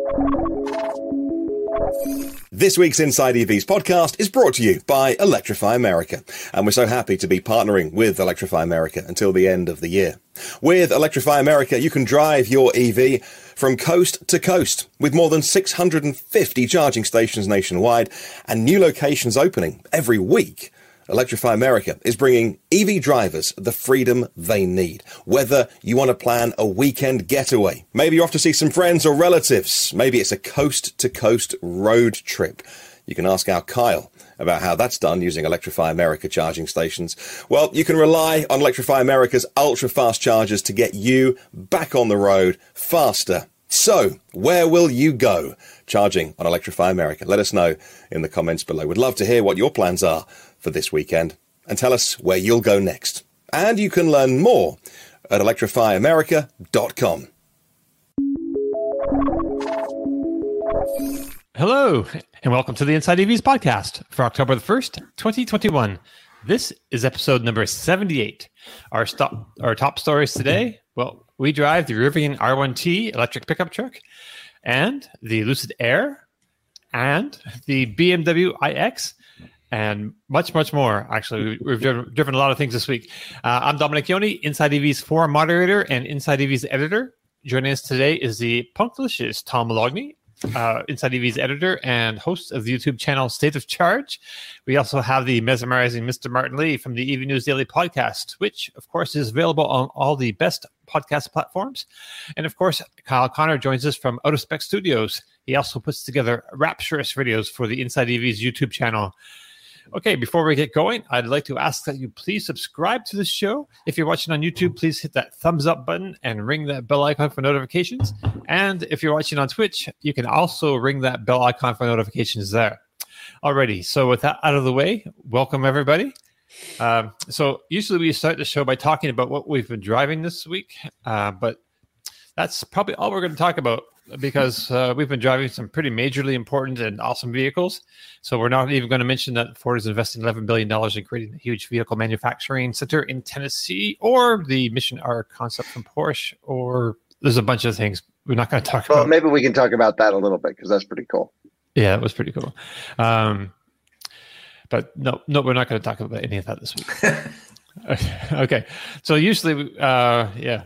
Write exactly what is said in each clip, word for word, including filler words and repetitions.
This week's Inside E Vs podcast is brought to you by Electrify America, and we're so happy to be partnering with Electrify America until the end of the year. With Electrify America, you can drive your E V from coast to coast with more than six hundred fifty charging stations nationwide and new locations opening every week. Electrify America is bringing E V drivers the freedom they need. Whether you want to plan a weekend getaway, maybe you're off to see some friends or relatives, maybe it's a coast-to-coast road trip. You can ask our Kyle about how that's done using Electrify America charging stations. Well, you can rely on Electrify America's ultra-fast chargers to get you back on the road faster. So, where will you go charging on Electrify America? Let us know in the comments below. We'd love to hear what your plans are for this weekend, and tell us where you'll go next. And you can learn more at electrify america dot com. Hello, and welcome to the Inside E Vs podcast for October the first, twenty twenty-one. This is episode number seventy-eight. Our, stop, our top stories today, well, we drive the Rivian R one T electric pickup truck, and the Lucid Air, and the B M W iX, and much, much more. Actually, we've driven, driven a lot of things this week. Uh, I'm Dominic Yoni, Inside E V's forum moderator and Inside E V's editor. Joining us today is the punklicious Tom Moloughney, uh, Inside E V's editor and host of the YouTube channel State of Charge. We also have the mesmerizing Mister Martin Lee from the E V News Daily podcast, which, of course, is available on all the best podcast platforms. And, of course, Kyle Connor joins us from Out of Spec Studios. He also puts together rapturous videos for the Inside E V's YouTube channel. Okay, before we get going, I'd like to ask that you please subscribe to the show. If you're watching on YouTube, please hit that thumbs up button and ring that bell icon for notifications. And if you're watching on Twitch, you can also ring that bell icon for notifications there. Alrighty, so with that out of the way, welcome everybody. Um, so usually we start the show by talking about what we've been driving this week, uh, but that's probably all we're going to talk about, because uh, we've been driving some pretty majorly important and awesome vehicles. So we're not even going to mention that Ford is investing eleven billion dollars in creating a huge vehicle manufacturing center in Tennessee, or the Mission R concept from Porsche, or there's a bunch of things we're not going to talk well, about. Maybe we can talk about that a little bit, because that's pretty cool. Yeah, that was pretty cool. Um, but no, no, we're not going to talk about any of that this week. okay. okay. So usually, uh, yeah.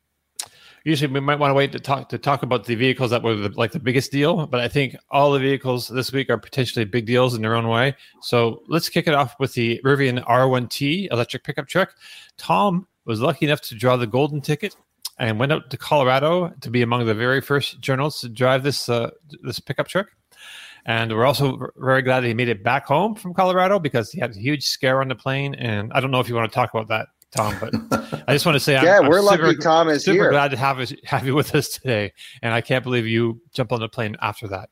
Usually we might want to wait to talk to talk about the vehicles that were the, like the biggest deal, but I think all the vehicles this week are potentially big deals in their own way. So let's kick it off with the Rivian R one T electric pickup truck. Tom was lucky enough to draw the golden ticket and went out to Colorado to be among the very first journalists to drive this uh, this pickup truck. And we're also very glad that he made it back home from Colorado, because he had a huge scare on the plane. And I don't know if you want to talk about that, Tom, but I just want to say, yeah, I'm, we're I'm lucky super, Tom is super here. glad to have, us, have you with us today. And I can't believe you jumped on the plane after that.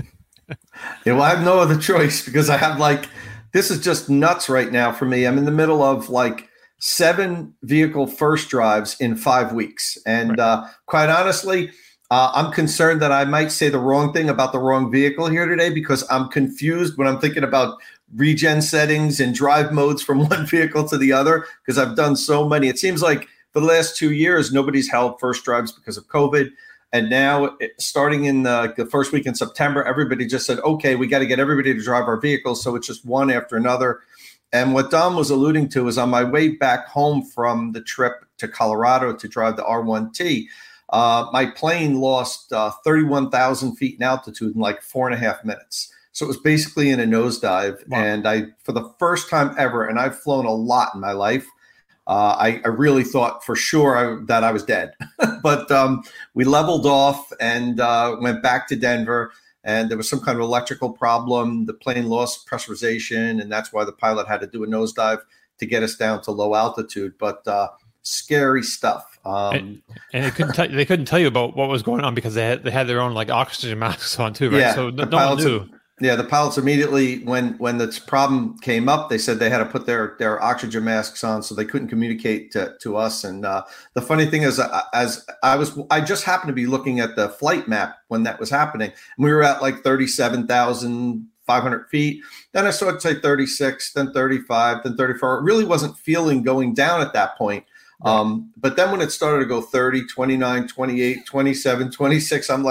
Yeah, well, I have no other choice, because I have like, this is just nuts right now for me. I'm in the middle of like seven vehicle first drives in five weeks. And right. uh, quite honestly, uh, I'm concerned that I might say the wrong thing about the wrong vehicle here today, because I'm confused when I'm thinking about regen settings and drive modes from one vehicle to the other, because I've done so many. It seems like for the last two years, nobody's held first drives because of COVID. And now it, starting in the, the first week in September, everybody just said, okay, we got to get everybody to drive our vehicles. So it's just one after another. And what Dom was alluding to is on my way back home from the trip to Colorado to drive the R one T, uh, my plane lost uh, thirty-one thousand feet in altitude in like four and a half minutes. So it was basically in a nosedive. Wow. And I, for the first time ever, and I've flown a lot in my life, uh, I, I really thought for sure I, that I was dead. But um, we leveled off and uh, went back to Denver, and there was some kind of electrical problem. The plane lost pressurization, and that's why the pilot had to do a nosedive to get us down to low altitude. But uh, scary stuff. Um, and, and they couldn't tell, they couldn't tell you about what was going on, because they had they had their own like oxygen masks on too, right? Yeah, so no, no one knew. Yeah, the pilots immediately, when when this problem came up, they said they had to put their their oxygen masks on, so they couldn't communicate to, to us. And uh, the funny thing is, as I was, I just happened to be looking at the flight map when that was happening. And we were at like thirty-seven thousand five hundred feet. Then I saw it say thirty-six, then thirty-five, then thirty-four. It really wasn't feeling going down at that point. Right. Um, but then when it started to go thirty, twenty-nine, twenty-eight, twenty-seven, twenty-six, I'm like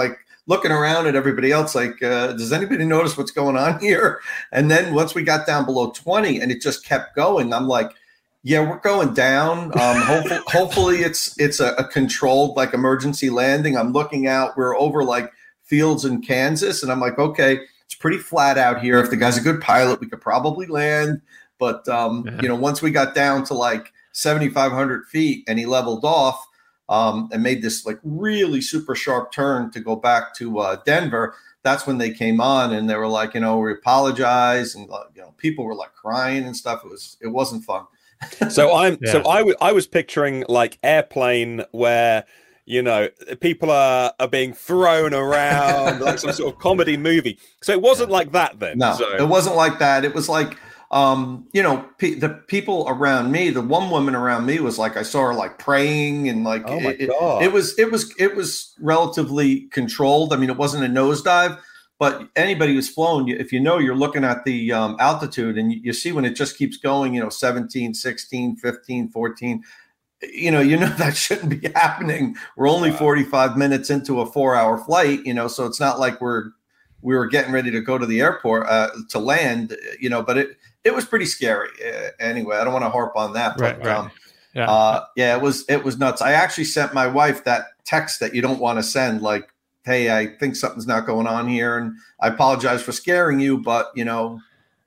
looking around at everybody else, like, uh, does anybody notice what's going on here? And then once we got down below twenty and it just kept going, I'm like, yeah, we're going down. Um, hopefully, hopefully it's it's a, a controlled like emergency landing. I'm looking out. We're over like fields in Kansas, and I'm like, okay, it's pretty flat out here. If the guy's a good pilot, we could probably land. But um, yeah. you know, once we got down to like seventy-five hundred feet, and he leveled off um, and made this like really super sharp turn to go back to uh, Denver. That's when they came on, and they were like, you know, we apologize, and uh, you know, people were like crying and stuff. It was it wasn't fun. So I'm yeah. so I, w- I was picturing like airplane where, you know, people are, are being thrown around like some sort of comedy movie. So it wasn't like that then. No, so. It wasn't like that. It was like, um, you know, pe- the people around me, the one woman around me was like, I saw her like praying and like, oh my it, God. It, it was, it was, it was relatively controlled. I mean, it wasn't a nosedive, but anybody who's flown, if you know, you're looking at the um, altitude and you, you see when it just keeps going, you know, seventeen, sixteen, fifteen, fourteen, you know, you know, that shouldn't be happening. We're only wow. forty-five minutes into a four hour flight, you know, so it's not like we're, we were getting ready to go to the airport uh, to land, you know, but it, it was pretty scary. Uh, anyway, I don't want to harp on that, but right, right. Um, yeah. Uh, yeah, it was, it was nuts. I actually sent my wife that text that you don't want to send, like, hey, I think something's not going on here, and I apologize for scaring you, but, you know,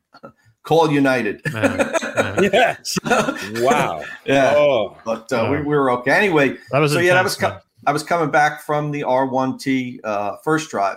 call United. Man, man. yeah. So, wow. Yeah. Oh. But uh, oh. we, we were okay. Anyway, that was so intense, yeah, that was man. co- I was coming back from the R one T uh, first drive,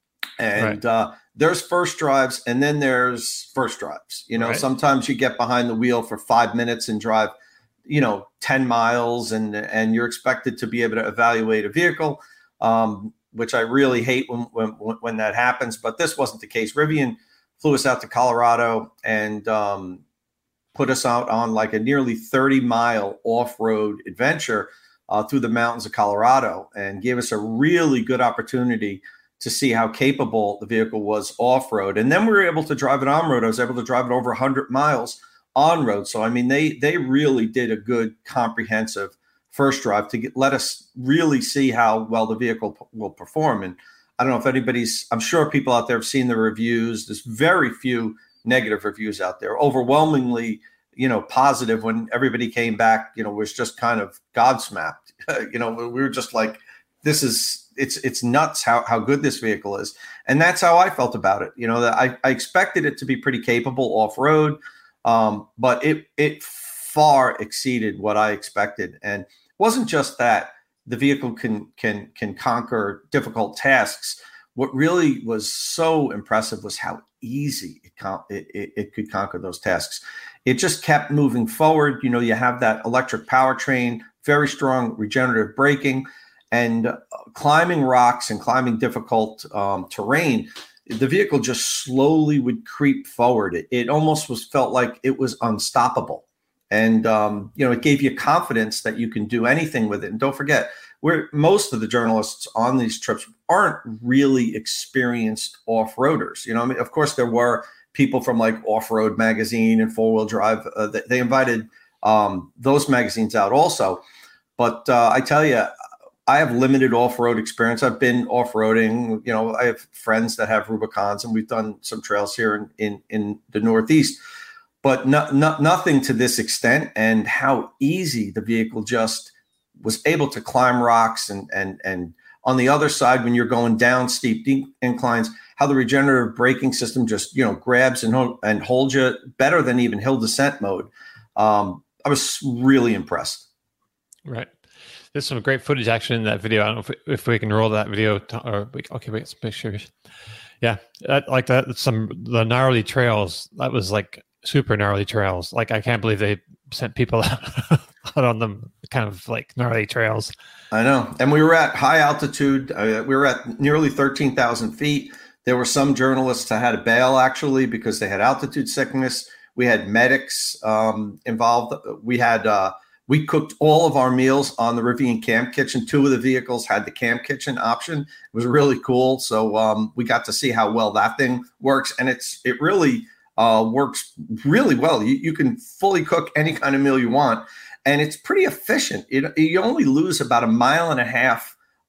and right. uh, there's first drives, and then there's first drives. You know, right. sometimes you get behind the wheel for five minutes and drive, you know, ten miles, and and you're expected to be able to evaluate a vehicle. Um, which I really hate when, when when that happens. But this wasn't the case. Rivian flew us out to Colorado and um, put us out on like a nearly thirty mile off-road adventure uh, through the mountains of Colorado, and gave us a really good opportunity to see how capable the vehicle was off-road. And then we were able to drive it on-road. I was able to drive it over one hundred miles on-road. So, I mean, they they really did a good comprehensive first drive to get, let us really see how well the vehicle p- will perform. And I don't know if anybody's, I'm sure people out there have seen the reviews. There's very few negative reviews out there. Overwhelmingly, you know, positive. When everybody came back, you know, was just kind of godsmacked. you know, we were just like, this is, it's, it's nuts how, how good this vehicle is. And that's how I felt about it. You know, that I, I expected it to be pretty capable off-road, um, but it, it far exceeded what I expected. And wasn't just that the vehicle can can can conquer difficult tasks. What really was so impressive was how easy it, con- it, it, it could conquer those tasks. It just kept moving forward. You know, you have that electric powertrain, very strong regenerative braking, and uh, climbing rocks and climbing difficult um, terrain. The vehicle just slowly would creep forward. It, it almost was felt like it was unstoppable. And, um, you know, it gave you confidence that you can do anything with it. And don't forget, we're, most of the journalists on these trips aren't really experienced off-roaders. You know, I mean, of course, there were people from like Off-Road Magazine and Four Wheel Drive. Uh, they, they invited um, those magazines out also. But uh, I tell you, I have limited off-road experience. I've been off-roading. You know, I have friends that have Rubicons, and we've done some trails here in, in, in the Northeast. But no, no, nothing to this extent, and how easy the vehicle just was able to climb rocks. And and and on the other side, when you're going down steep inclines, how the regenerative braking system just, you know, grabs and, hold, and holds you better than even hill descent mode. Um, I was really impressed. Right. There's some great footage actually in that video. I don't know if we, if we can roll that video. To, or we, okay, wait, let's make sure. Yeah, that, like that. Some the gnarly trails. That was like super gnarly trails. Like I can't believe they sent people out, out on them kind of like gnarly trails. I know. And we were at high altitude. Uh, we were at nearly thirteen thousand feet. There were some journalists that had to bail actually because they had altitude sickness. We had medics um, involved. We had, uh, we cooked all of our meals on the Rivian Camp Kitchen. Two of the vehicles had the Camp Kitchen option. It was really cool. So um, we got to see how well that thing works. And it's, it really, Uh, works really well. You, you can fully cook any kind of meal you want, and it's pretty efficient. It, you only lose about a mile and a half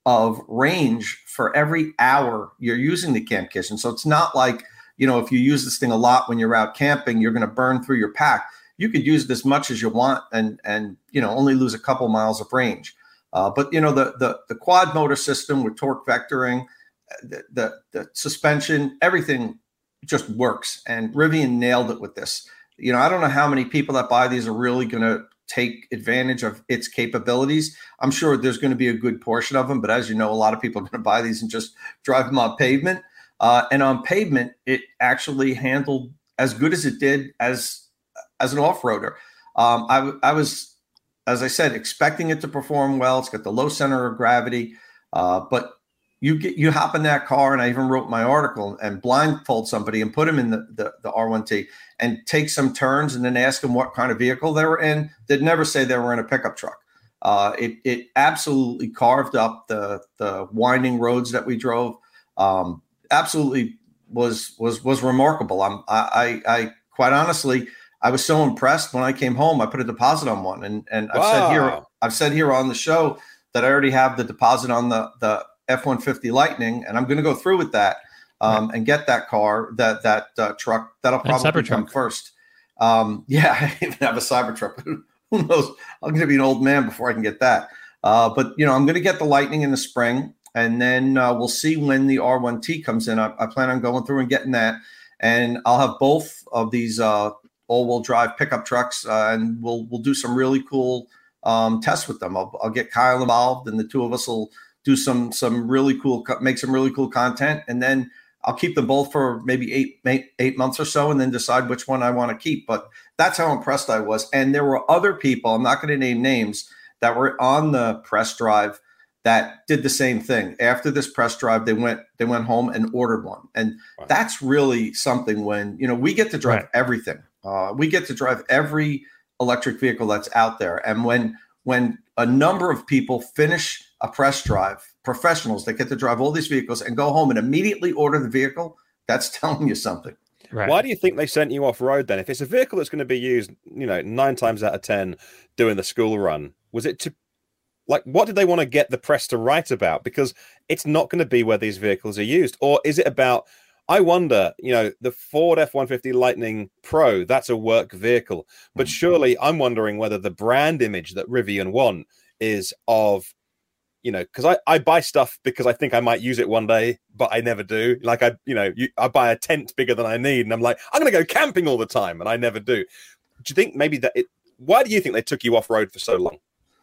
of range for every hour you're using the Camp Kitchen. So it's not like, you know, if you use this thing a lot when you're out camping, you're going to burn through your pack. You could use it as much as you want and, and you know, only lose a couple miles of range. Uh, but, you know, the, the the quad motor system with torque vectoring, the, the, the suspension, everything just works. And Rivian nailed it with this. You know, I don't know how many people that buy these are really going to take advantage of its capabilities. I'm sure there's going to be a good portion of them. But as you know, a lot of people are going to buy these and just drive them on pavement. Uh, and on pavement, it actually handled as good as it did as as an off-roader. Um, I, I was, as I said, expecting it to perform well. It's got the low center of gravity, uh, but you get you hop in that car, and I even wrote my article and blindfold somebody and put them in the, the, the R one T and take some turns and then ask them what kind of vehicle they were in. They'd never say they were in a pickup truck. Uh, it it absolutely carved up the the winding roads that we drove. Um, absolutely was was was remarkable. I'm I, I I quite honestly I was so impressed when I came home. I put a deposit on one, and and I've wow. said here I've said here on the show that I already have the deposit on the the F one fifty Lightning, and I'm going to go through with that um, right. and get that car that that uh, truck that'll probably come first. Um, yeah, I even have a Cybertruck. Who knows? I'm going to be an old man before I can get that. Uh, but you know, I'm going to get the Lightning in the spring. And then uh, we'll see when the R one T comes in. I, I plan on going through and getting that. And I'll have both of these uh, all-wheel drive pickup trucks, uh, and we'll we'll do some really cool um, tests with them. I'll, I'll get Kyle involved, and the two of us will do some some really cool, make some really cool content. And then I'll keep them both for maybe eight, eight, eight months or so, and then decide which one I want to keep. But that's how impressed I was. And there were other people, I'm not going to name names, that were on the press drive that did the same thing. After this press drive, they went they went home and ordered one. And wow. that's really something when, you know, we get to drive right. everything. Uh, we get to drive every electric vehicle that's out there. And when when a number of people finish a press drive, professionals that get to drive all these vehicles and go home and immediately order the vehicle, that's telling you something. Right. Why do you think they sent you off road then? If it's a vehicle that's going to be used, you know, nine times out of ten doing the school run, was it to Like, what did they want to get the press to write about? Because it's not going to be where these vehicles are used. Or is it about, I wonder, you know, the Ford F one fifty Lightning Pro, that's a work vehicle. But surely I'm wondering whether the brand image that Rivian want is of, you know, because I, I buy stuff because I think I might use it one day, but I never do. Like, I, you know, you, I buy a tent bigger than I need, and I'm like, I'm going to go camping all the time, and I never do. Do you think maybe that it, why do you think they took you off road for so long?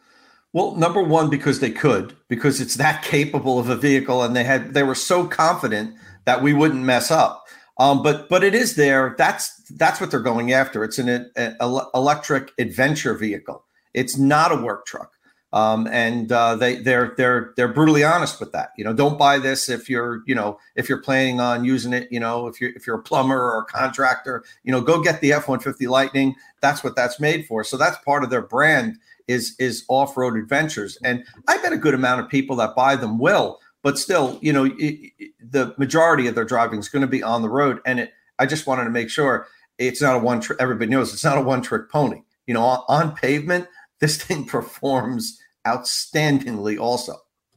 Well, number one, because they could, because it's that capable of a vehicle, and they had they were so confident that we wouldn't mess up. Um, but but it is there. That's that's what they're going after. It's an, an electric adventure vehicle. It's not a work truck, um, and uh, they they're they're they're brutally honest with that. You know, don't buy this if you're you know if you're planning on using it. You know, if you're if you're a plumber or a contractor, you know, go get the F one fifty Lightning. That's what that's made for. So that's part of their brand. is is off-road adventures. And I bet a good amount of people that buy them will, but still, you know, it, it, the majority of their driving is going to be on the road. And it, I just wanted to make sure it's not a one trick. Everybody knows it's not a one trick pony. You know, on, on pavement, this thing performs outstandingly also.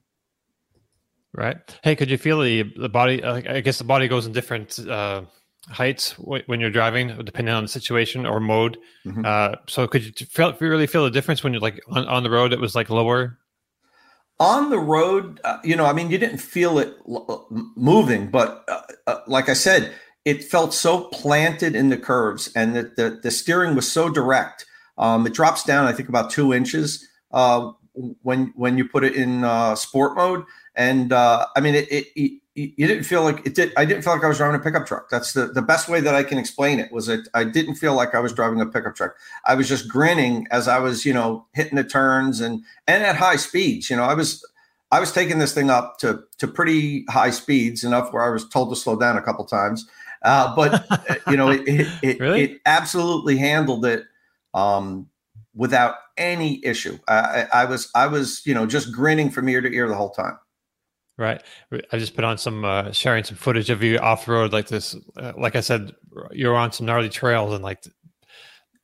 Right. Hey, could you feel the, the body? Uh, I guess the body goes in different uh, heights w- when you're driving, depending on the situation or mode. Mm-hmm. Uh, so could you feel, really feel the difference when you're like on, on the road? It was like lower. On the road, uh, you know, I mean, you didn't feel it l- moving, but uh, uh, like I said, it felt so planted in the curves, and the, the, the steering was so direct. Um, it drops down, I think, about two inches uh, when when you put it in uh, sport mode. And uh, I mean, it, it, it you didn't feel like it did. I didn't feel like I was driving a pickup truck. That's the, the best way that I can explain it. Was it? I didn't feel like I was driving a pickup truck. I was just grinning as I was, you know, hitting the turns and and at high speeds. You know, I was I was taking this thing up to to pretty high speeds, enough where I was told to slow down a couple times. Uh, but you know, it it, it, really? it absolutely handled it um, without any issue. I, I was I was you know just grinning from ear to ear the whole time. Right. I just put on some, uh, sharing some footage of you off the road like this. Uh, like I said, you're on some gnarly trails, and like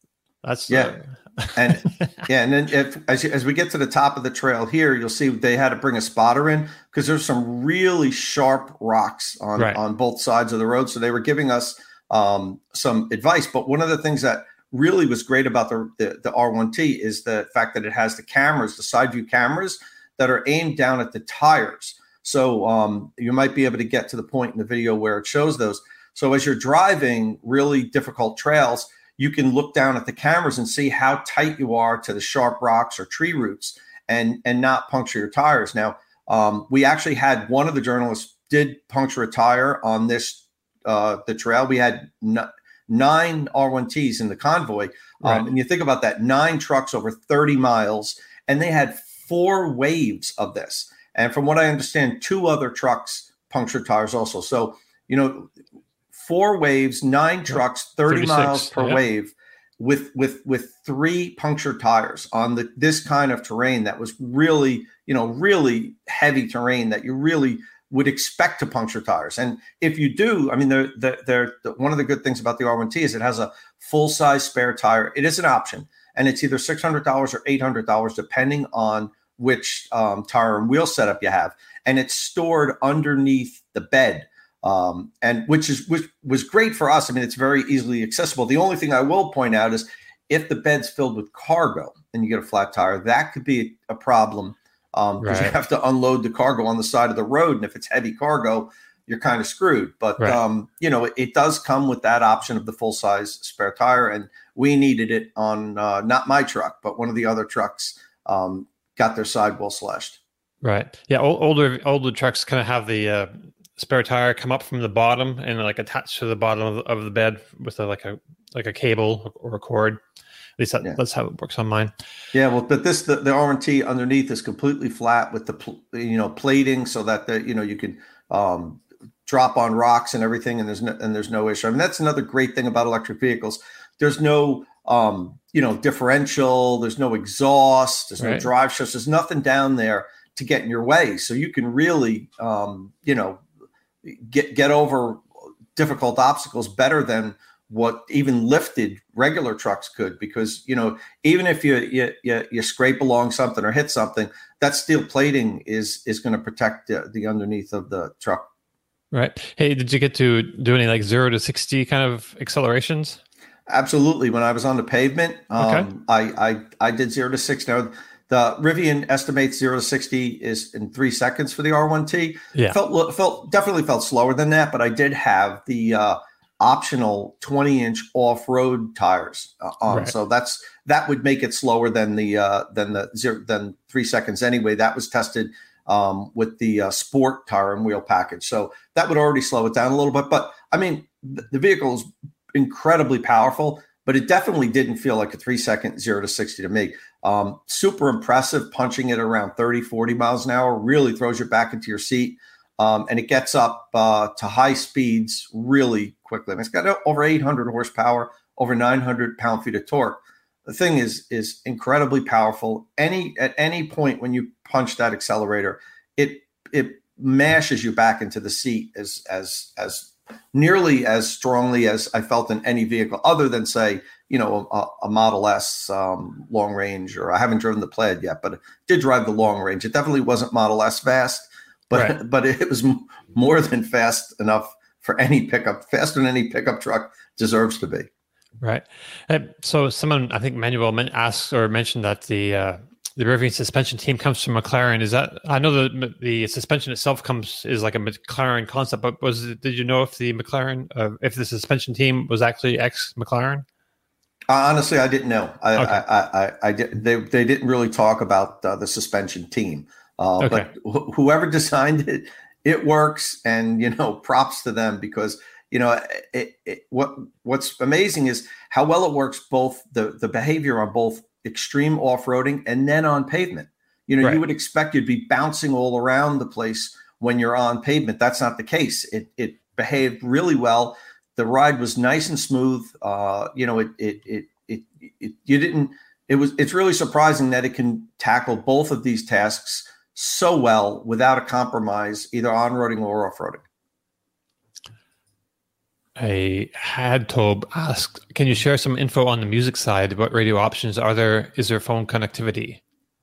That's yeah. Uh... and yeah, and then if as, you, as we get to the top of the trail here, you'll see they had to bring a spotter in because there's some really sharp rocks on, right. on both sides of the road. So they were giving us um, some advice. But one of the things that really was great about the, the, the R one T is the fact that it has the cameras, the side view cameras that are aimed down at the tires. So um, you might be able to get to the point in the video where it shows those. So as you're driving really difficult trails, you can look down at the cameras and see how tight you are to the sharp rocks or tree roots and, and not puncture your tires. Now, um, we actually had one of the journalists did puncture a tire on this, uh, the trail. We had n- nine R one Ts in the convoy. Right. Um, and you think about that, nine trucks over thirty miles, and they had four waves of this. And from what I understand, two other trucks punctured tires also. So, you know, four waves, nine trucks, thirty miles per yeah. wave with, with, with three punctured tires on the, this kind of terrain that was really, you know, really heavy terrain that you really would expect to puncture tires. And if you do, I mean, they're, they're, they're, one of the good things about the R one T is it has a full-size spare tire. It is an option, and it's either six hundred dollars or eight hundred dollars, depending on which um, tire and wheel setup you have. And it's stored underneath the bed. Um, and which is which was great for us. I mean, it's very easily accessible. The only thing I will point out is if the bed's filled with cargo and you get a flat tire, that could be a problem because um, right. you have to unload the cargo on the side of the road. And if it's heavy cargo, you're kind of screwed. But, right. um, you know, it, it does come with that option of the full size spare tire. And we needed it on uh, not my truck, but one of the other trucks um, got their sidewall slashed. Right. Yeah. Old, older, older trucks kind of have the, uh, spare tire come up from the bottom and like attached to the bottom of the, of the bed with a, like a like a cable or a cord. At least that, yeah. that's how it works on mine. Yeah, well, but this the, the R one T underneath is completely flat with the pl- you know plating so that the you know you can um, drop on rocks and everything, and there's no, and there's no issue. I mean, that's another great thing about electric vehicles. There's no um, you know differential. There's no exhaust. There's no right. drive shafts. There's nothing down there to get in your way. So you can really um, you know. get get over difficult obstacles better than what even lifted regular trucks could, because you know even if you you you, you scrape along something or hit something, that steel plating is is going to protect the, the underneath of the truck. Right. Hey, did you get to do any like zero to sixty kind of accelerations? Absolutely. When I was on the pavement, um, okay. I, I I did zero to six. Now the Rivian estimates zero to sixty is in three seconds for the R one T. Yeah, felt felt definitely felt slower than that, but I did have the uh, optional twenty inch off road tires uh, on, right. so that's that would make it slower than the uh, than the zero than three seconds anyway. That was tested um, with the uh, sport tire and wheel package, so that would already slow it down a little bit. But I mean, the, the vehicle is incredibly powerful, but it definitely didn't feel like a three second zero to sixty to me. Um, super impressive, punching it around thirty, forty miles an hour, really throws you back into your seat. Um, and it gets up uh, to high speeds really quickly. I mean, it's got over eight hundred horsepower, over nine hundred pound feet of torque. The thing is, is incredibly powerful. Any, at any point when you punch that accelerator, it, it mashes you back into the seat as, as, as nearly as strongly as I felt in any vehicle other than, say, you know, a, a Model S um, long range, or I haven't driven the Plaid yet, but I did drive the long range. It definitely wasn't Model S fast, but right. but it was m- more than fast enough for any pickup, faster than any pickup truck deserves to be. Right. Uh, so someone, I think Manuel asked or mentioned that the uh, the Rivian suspension team comes from McLaren. Is that, I know the the suspension itself comes is like a McLaren concept, but was it, did you know if the McLaren, uh, if the suspension team was actually ex McLaren? Uh, honestly, I didn't know. I, okay. I, I, I, I did. They, they didn't really talk about uh, the suspension team. Uh, okay. But wh- whoever designed it, it works, and you know, props to them, because you know, it, it, what what's amazing is how well it works. Both the the behavior on both extreme off-roading and then on pavement. You know, right. you would expect you'd be bouncing all around the place when you're on pavement. That's not the case. It it behaved really well. The ride was nice and smooth. Uh, you know, it, it, it, it, it, you didn't, it was, it's really surprising that it can tackle both of these tasks so well without a compromise, either on-roading or off-roading. I had Tob ask, can you share some info on the music side? What radio options are there? Is there phone connectivity?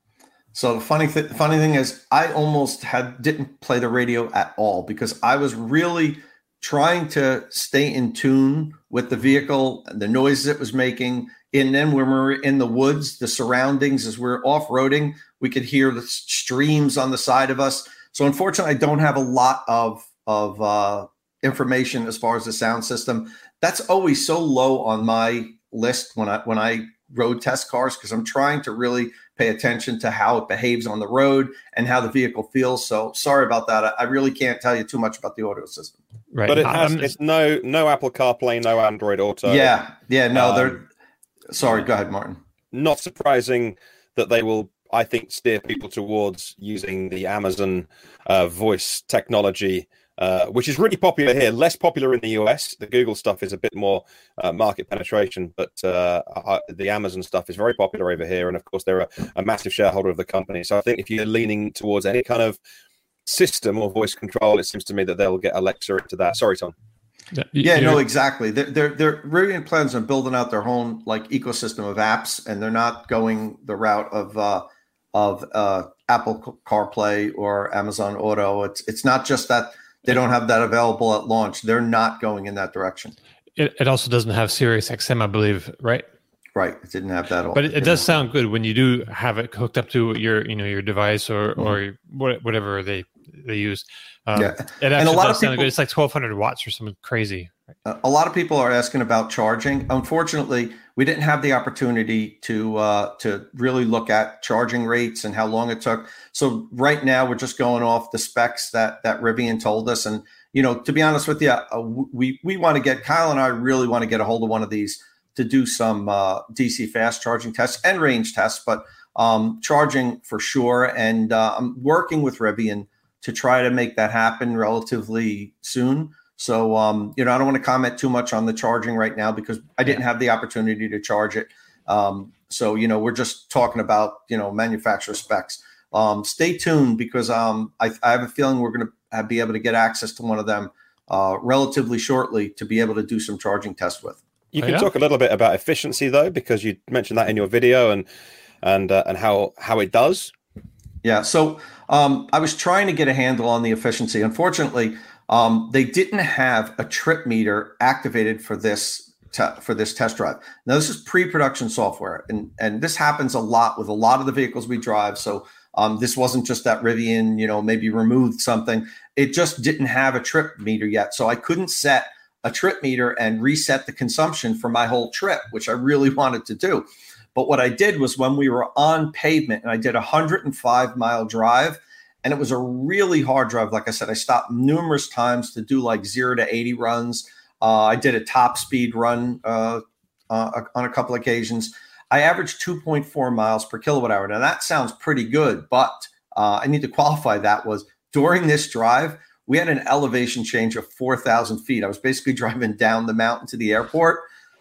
So the funny th- funny thing is, I almost had didn't play the radio at all because I was really trying to stay in tune with the vehicle, the noises it was making. And then when we were in the woods, the surroundings, as we're off-roading, we could hear the streams on the side of us. So unfortunately, I don't have a lot of, of uh, information as far as the sound system. That's always so low on my list when I when I road test cars, because I'm trying to really pay attention to how it behaves on the road and how the vehicle feels. So sorry about that. I, I really can't tell you too much about the audio system. Right. But it has Um, it's no no Apple CarPlay, no Android Auto. Yeah, yeah, no, Um, they're sorry. Go ahead, Martin. Not surprising that they will, I think, steer people towards using the Amazon uh, voice technology, uh, which is really popular here, less popular in the U S. The Google stuff is a bit more uh, market penetration, but uh, I, the Amazon stuff is very popular over here. And of course, they're a, a massive shareholder of the company. So I think if you're leaning towards any kind of system or voice control, it seems to me that they'll get Alexa into that. Sorry, Tom. Yeah, no, exactly. They're they're, they're Rivian plans on building out their own like ecosystem of apps, and they're not going the route of uh, of uh, Apple CarPlay or Amazon Auto. It's it's not just that they don't have that available at launch. They're not going in that direction. It, it also doesn't have Sirius X M, I believe, right? Right. It didn't have that. But it, it does sound good when you do have it hooked up to your, you know, your device or Mm-hmm. or what- whatever they they use. Um, Yeah. it actually And a lot does of sound people- good. It's like twelve hundred watts or something crazy. Uh, a lot of people are asking about charging. Unfortunately, we didn't have the opportunity to uh, to really look at charging rates and how long it took. So right now, we're just going off the specs that that Rivian told us. And you know, to be honest with you, uh, we we want to get Kyle and I really want to get a hold of one of these to do some uh, D C fast charging tests and range tests, but um, charging for sure. And uh, I'm working with Rivian to try to make that happen relatively soon. So, um, you know, I don't want to comment too much on the charging right now because I didn't have the opportunity to charge it. Um, so, you know, we're just talking about, you know, manufacturer specs. Um, stay tuned because um, I, I have a feeling we're going to be able to get access to one of them uh, relatively shortly to be able to do some charging tests with. You Oh, can yeah? talk a little bit about efficiency, though, because you mentioned that in your video and and uh, and how how it does. Yeah. So um, I was trying to get a handle on the efficiency. Unfortunately, um, they didn't have a trip meter activated for this te- for this test drive. Now, this is pre-production software, and and this happens a lot with a lot of the vehicles we drive. So um, this wasn't just that Rivian, you know, maybe removed something. It just didn't have a trip meter yet, so I couldn't set a trip meter and reset the consumption for my whole trip, which I really wanted to do. But what I did was when we were on pavement and I did a one hundred five mile drive, and it was a really hard drive. Like I said, I stopped numerous times to do like zero to eighty runs. Uh, I did a top speed run uh, uh, on a couple occasions. I averaged two point four miles per kilowatt hour. Now that sounds pretty good, but uh, I need to qualify that was during this drive, we had an elevation change of four thousand feet. I was basically driving down the mountain to the airport.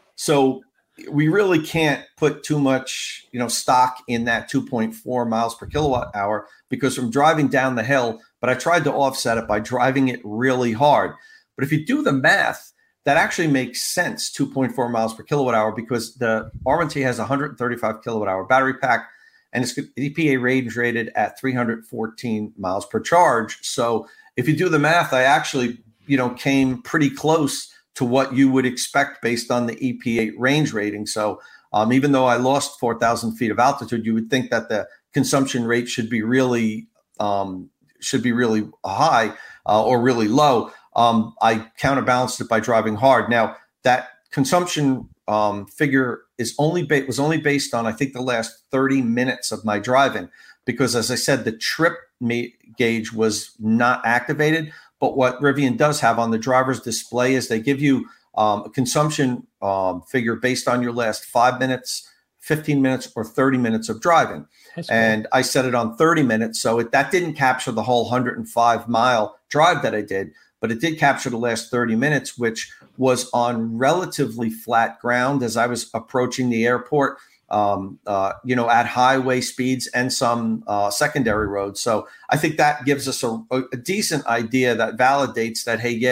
So we really can't put too much, you know, stock in that two point four miles per kilowatt hour because I'm driving down the hill, but I tried to offset it by driving it really hard. But if you do the math, that actually makes sense, two point four miles per kilowatt hour, because the R one T has a one hundred thirty-five kilowatt hour battery pack and it's E P A range rated at three hundred fourteen miles per charge. So if you do the math, I actually, you know, came pretty close to what you would expect based on the E P A range rating. So um, even though I lost four thousand feet of altitude, you would think that the consumption rate should be really um, should be really high uh, or really low. Um, I counterbalanced it by driving hard. Now that consumption um, figure is only ba- was only based on, I think, the last thirty minutes of my driving, because as I said, the trip me- gauge was not activated. But what Rivian does have on the driver's display is they give you um, a consumption um, figure based on your last five minutes, fifteen minutes, or thirty minutes of driving. That's cool. And I set it on thirty minutes. So it, that didn't capture the whole one hundred five mile drive that I did, but it did capture the last thirty minutes, which was on relatively flat ground as I was approaching the airport. Um, uh, you know, at highway speeds and some uh, secondary roads. So I think that gives us a, a decent idea that validates that, hey, yeah,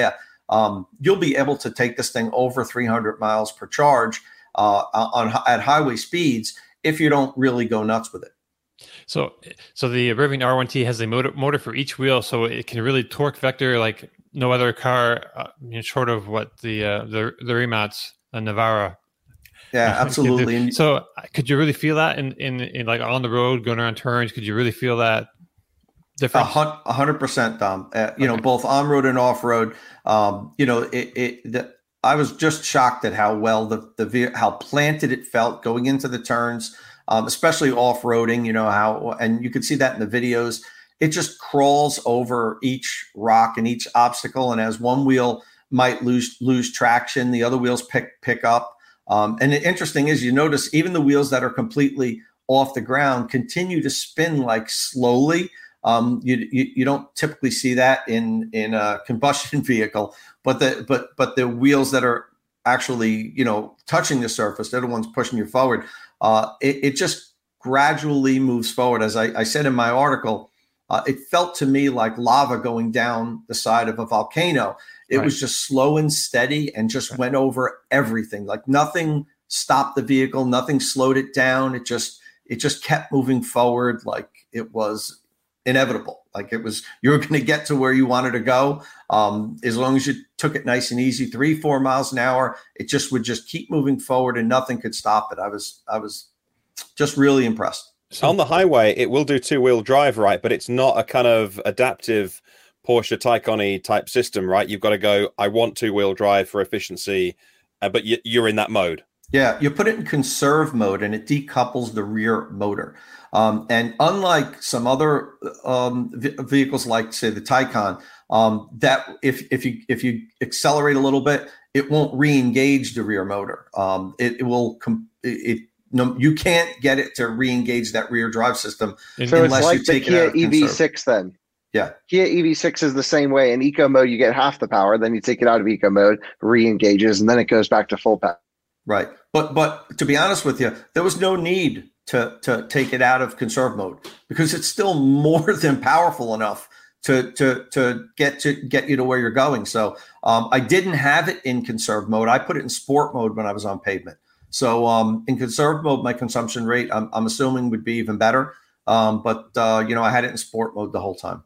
um, you'll be able to take this thing over three hundred miles per charge uh, on at highway speeds if you don't really go nuts with it. So, so the Rivian R one T has a motor motor for each wheel, so it can really torque vector like no other car, uh, you know, short of what the uh, the the Rimacs, a Navara. Yeah, absolutely. So, could you really feel that in, in in like on the road going around turns? Could you really feel that difference? A hundred percent, Dom. Uh, you okay. know, both on road and off road. Um, you know, it. it the, I was just shocked at how well the the how planted it felt going into the turns. Um, especially off-roading, you know, how, and you can see that in the videos, it just crawls over each rock and each obstacle. And as one wheel might lose, lose traction, the other wheels pick, pick up. Um, and the interesting is you notice even the wheels that are completely off the ground continue to spin like slowly. Um, you, you, you don't typically see that in, in a combustion vehicle, but the, but, but the wheels that are actually, you know, touching the surface, they're the ones pushing you forward. Uh, it, it just gradually moves forward. As I, I said in my article, uh, it felt to me like lava going down the side of a volcano. It right. was just slow and steady and just right. went over everything. Like nothing stopped the vehicle, nothing slowed it down. It just it just kept moving forward like it was inevitable. Like it was, you were going to get to where you wanted to go. Um, as long as you took it nice and easy, three, four miles an hour, it just would just keep moving forward and nothing could stop it. I was, I was just really impressed. So on the highway, it will do two wheel drive, right? But it's not a kind of adaptive Porsche Taycan type system, right? You've got to go, I want two wheel drive for efficiency, uh, but y- you're in that mode. Yeah, you put it in conserve mode and it decouples the rear motor. Um, and unlike some other um, v- vehicles, like say the Taycan, um, that if if you if you accelerate a little bit, it won't re-engage the rear motor. Um, it, it will com- it, it no, you can't get it to re-engage that rear drive system so unless it's like you take the Kia it out of E V conserve. six then. Yeah, Kia E V six is the same way. In eco mode, you get half the power. Then you take it out of eco mode, re-engages, and then it goes back to full power. Right. But but to be honest with you, there was no need to to take it out of conserve mode because it's still more than powerful enough to to to get to get you to where you're going. So um, I didn't have it in conserve mode. I put it in sport mode when I was on pavement. So um, in conserve mode, my consumption rate, I'm, I'm assuming, would be even better. Um, but uh, you know, I had it in sport mode the whole time.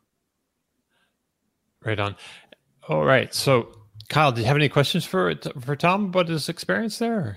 Right on. All right. So, Kyle, do you have any questions for for Tom about his experience there?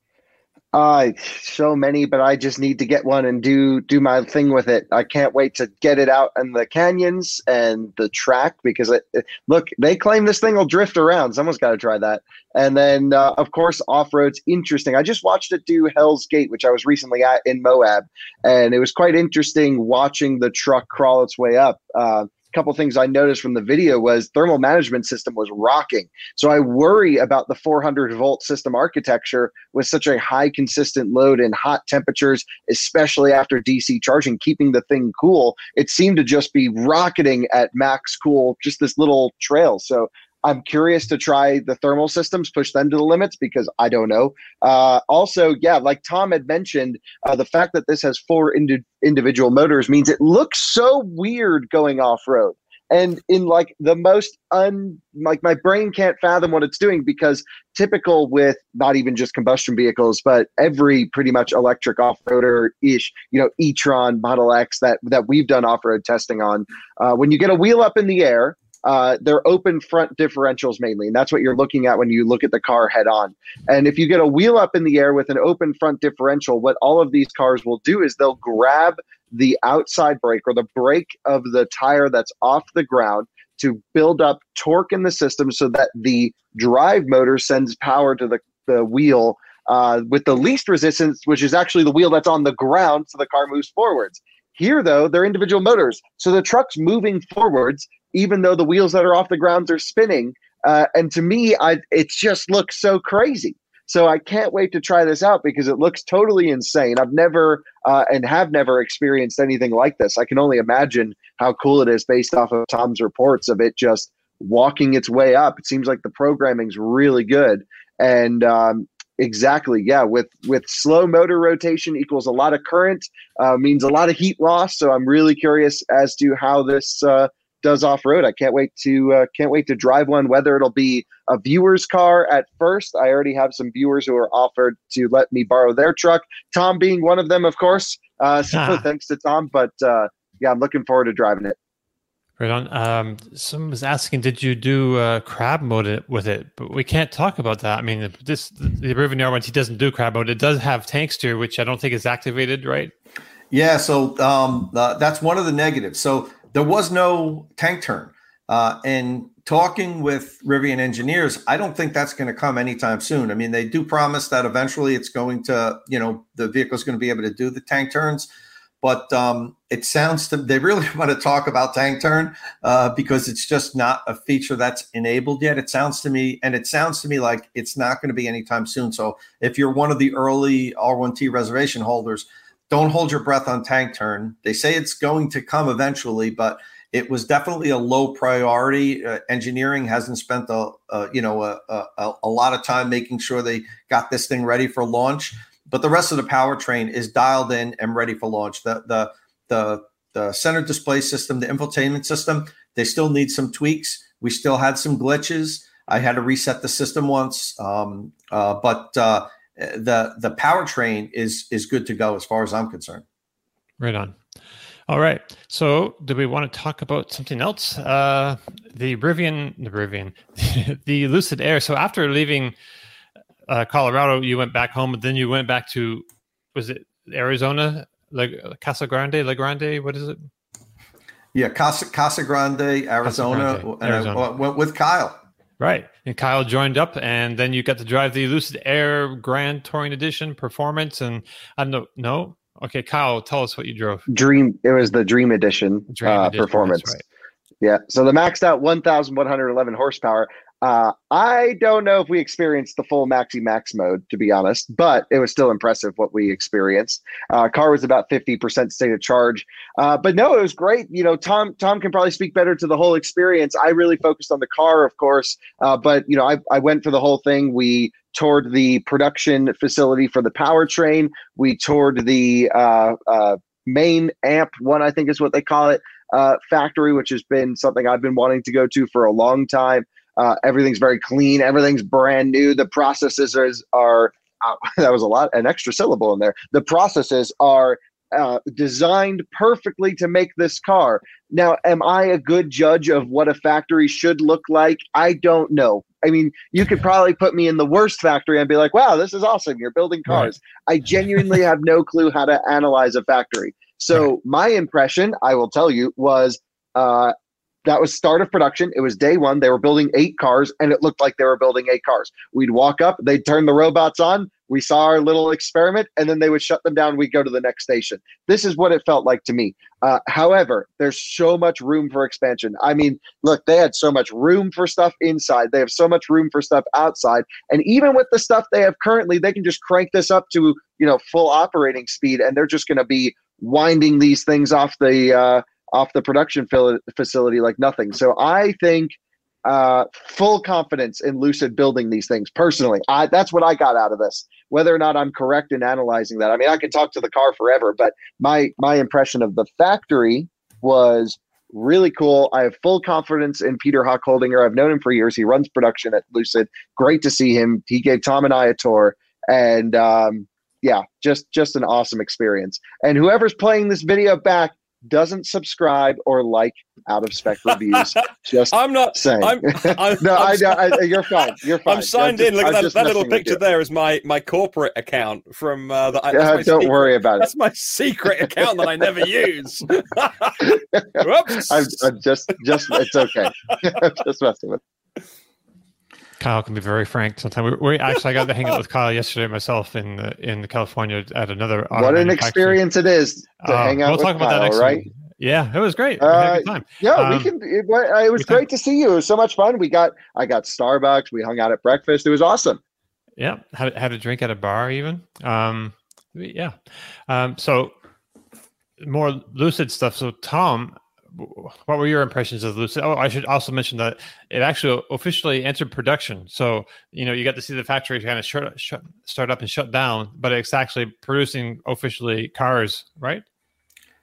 Uh, so many, but I just need to get one and do do my thing with it. I can't wait to get it out in the canyons and the track because it, it, look, they claim this thing will drift around. Someone's got to try that. And then, uh, of course, off-road's interesting. I just watched it do Hell's Gate, which I was recently at in Moab, and it was quite interesting watching the truck crawl its way up. Uh, couple things I noticed from the video was thermal management system was rocking. So I worry about the four hundred volt system architecture with such a high consistent load and hot temperatures, especially after D C charging, keeping the thing cool. It seemed to just be rocketing at max cool, just this little trail. So I'm curious to try the thermal systems, push them to the limits because I don't know. Uh, also, yeah, like Tom had mentioned, uh, the fact that this has four indi- individual motors means it looks so weird going off-road. And in like the most un, like my brain can't fathom what it's doing because typical with not even just combustion vehicles, but every pretty much electric off-roader-ish, you know, e-tron, Model X that, that we've done off-road testing on, uh, when you get a wheel up in the air, Uh, they're open front differentials mainly, and that's what you're looking at when you look at the car head on. And if you get a wheel up in the air with an open front differential, what all of these cars will do is they'll grab the outside brake or the brake of the tire that's off the ground to build up torque in the system so that the drive motor sends power to the, the wheel uh, with the least resistance, which is actually the wheel that's on the ground, so the car moves forwards. Here, though, they're individual motors. So the truck's moving forwards, even though the wheels that are off the ground are spinning. Uh, and to me, I, it just looks so crazy. So I can't wait to try this out because it looks totally insane. I've never uh, and have never experienced anything like this. I can only imagine how cool it is based off of Tom's reports of it just walking its way up. It seems like the programming's really good. And um, exactly, yeah, with, with slow motor rotation equals a lot of current, uh, means a lot of heat loss. So I'm really curious as to how this uh, does off road. I can't wait to uh, can't wait to drive one. Whether it'll be a viewer's car at first, I already have some viewers who are offered to let me borrow their truck. Tom being one of them, of course. Uh, so ah. thanks to Tom. But uh, yeah, I'm looking forward to driving it. Right on. Um, someone was asking, did you do uh, crab mode with it? But we can't talk about that. I mean, this the Rivian R one T doesn't do crab mode. It does have tank steer, which I don't think is activated, right? Yeah, so um, uh, that's one of the negatives. So there was no tank turn. Uh, and talking with Rivian engineers, I don't think that's going to come anytime soon. I mean, they do promise that eventually it's going to, you know, the vehicle's going to be able to do the tank turns. But um, it sounds to they really want to talk about tank turn uh, because it's just not a feature that's enabled yet. It sounds to me, and it sounds to me like it's not going to be anytime soon. So if you're one of the early R one T reservation holders, don't hold your breath on tank turn. They say it's going to come eventually, but it was definitely a low priority. Uh, engineering hasn't spent a, a you know a, a, a lot of time making sure they got this thing ready for launch. But the rest of the powertrain is dialed in and ready for launch. The the the the center display system, the infotainment system, they still need some tweaks. We still had some glitches. I had to reset the system once, um, uh, but uh, the the powertrain is is good to go as far as I'm concerned. Right on. All right. So, do we want to talk about something else? Uh, the Rivian, the Rivian, the Lucid Air. So, after leaving Uh, Colorado, you went back home, but then you went back to, was it Arizona, like Casa Grande, La Grande? What is it? Yeah, Casa, Casa Grande, Arizona, Casa Grande, and Arizona. I went with Kyle. Right, and Kyle joined up, and then you got to drive the Lucid Air Grand Touring Edition Performance, and I don't know, no? Okay, Kyle, tell us what you drove. Dream, it was the Dream Edition, Dream uh, Edition Performance. Right. Yeah, so the maxed out one thousand one hundred eleven horsepower. Uh, I don't know if we experienced the full Maxi Max mode, to be honest, but it was still impressive what we experienced. Uh, car was about fifty percent state of charge. Uh, but no, it was great. You know, Tom Tom can probably speak better to the whole experience. I really focused on the car, of course, uh, but, you know, I, I went for the whole thing. We toured the production facility for the powertrain. We toured the uh, uh, main amp one, I think is what they call it, uh, factory, which has been something I've been wanting to go to for a long time. Uh, everything's very clean. Everything's brand new. The processes are, are uh, that was a lot, an extra syllable in there. The processes are uh, designed perfectly to make this car. Now, am I a good judge of what a factory should look like? I don't know. I mean, you could probably put me in the worst factory and be like, wow, this is awesome. You're building cars. Right. I genuinely have no clue how to analyze a factory. So right. My impression, I will tell you, was uh, that was start of production. It was day one. They were building eight cars, and it looked like they were building eight cars. We'd walk up, they'd turn the robots on. We saw our little experiment, and then they would shut them down. We'd go to the next station. This is what it felt like to me. Uh, however, there's so much room for expansion. I mean, look, they had so much room for stuff inside. They have so much room for stuff outside. And even with the stuff they have currently, they can just crank this up to, you know, full operating speed, and they're just going to be winding these things off the uh, off the production facility like nothing. So I think uh, full confidence in Lucid building these things. Personally, I, that's what I got out of this. Whether or not I'm correct in analyzing that, I mean, I could talk to the car forever, but my my impression of the factory was really cool. I have full confidence in Peter Hochholdinger. I've known him for years. He runs production at Lucid. Great to see him. He gave Tom and I a tour, and um, yeah, just just an awesome experience. And whoever's playing this video back doesn't subscribe or like Out of Spec Reviews. Just I'm not saying. I'm, I'm, no, I'm, I, I, you're fine. You're fine. I'm signed just, in. Look at I'm that, that little picture you. there is my my corporate account from uh, the. Uh, don't secret, worry about it. That's my secret account that I never use. Whoops. I'm, I'm just just it's okay. I'm just messing with. Kyle can be very frank sometimes. We, we actually I got to hang out with Kyle yesterday myself in uh, in California at another. What an experience it is to uh, hang out we'll with talk Kyle, about that next right? week. Yeah, it was great. We uh, had a good time. Yeah, um, we can. It, it was great to see you. It was so much fun. We got I got Starbucks. We hung out at breakfast. It was awesome. Yeah, had had a drink at a bar even. Um, yeah. Um, so more Lucid stuff. So Tom, what were your impressions of Lucid? Oh, I should also mention that it actually officially entered production. So, you know, you got to see the factory kind of shut, shut, start up and shut down, but it's actually producing officially cars, right?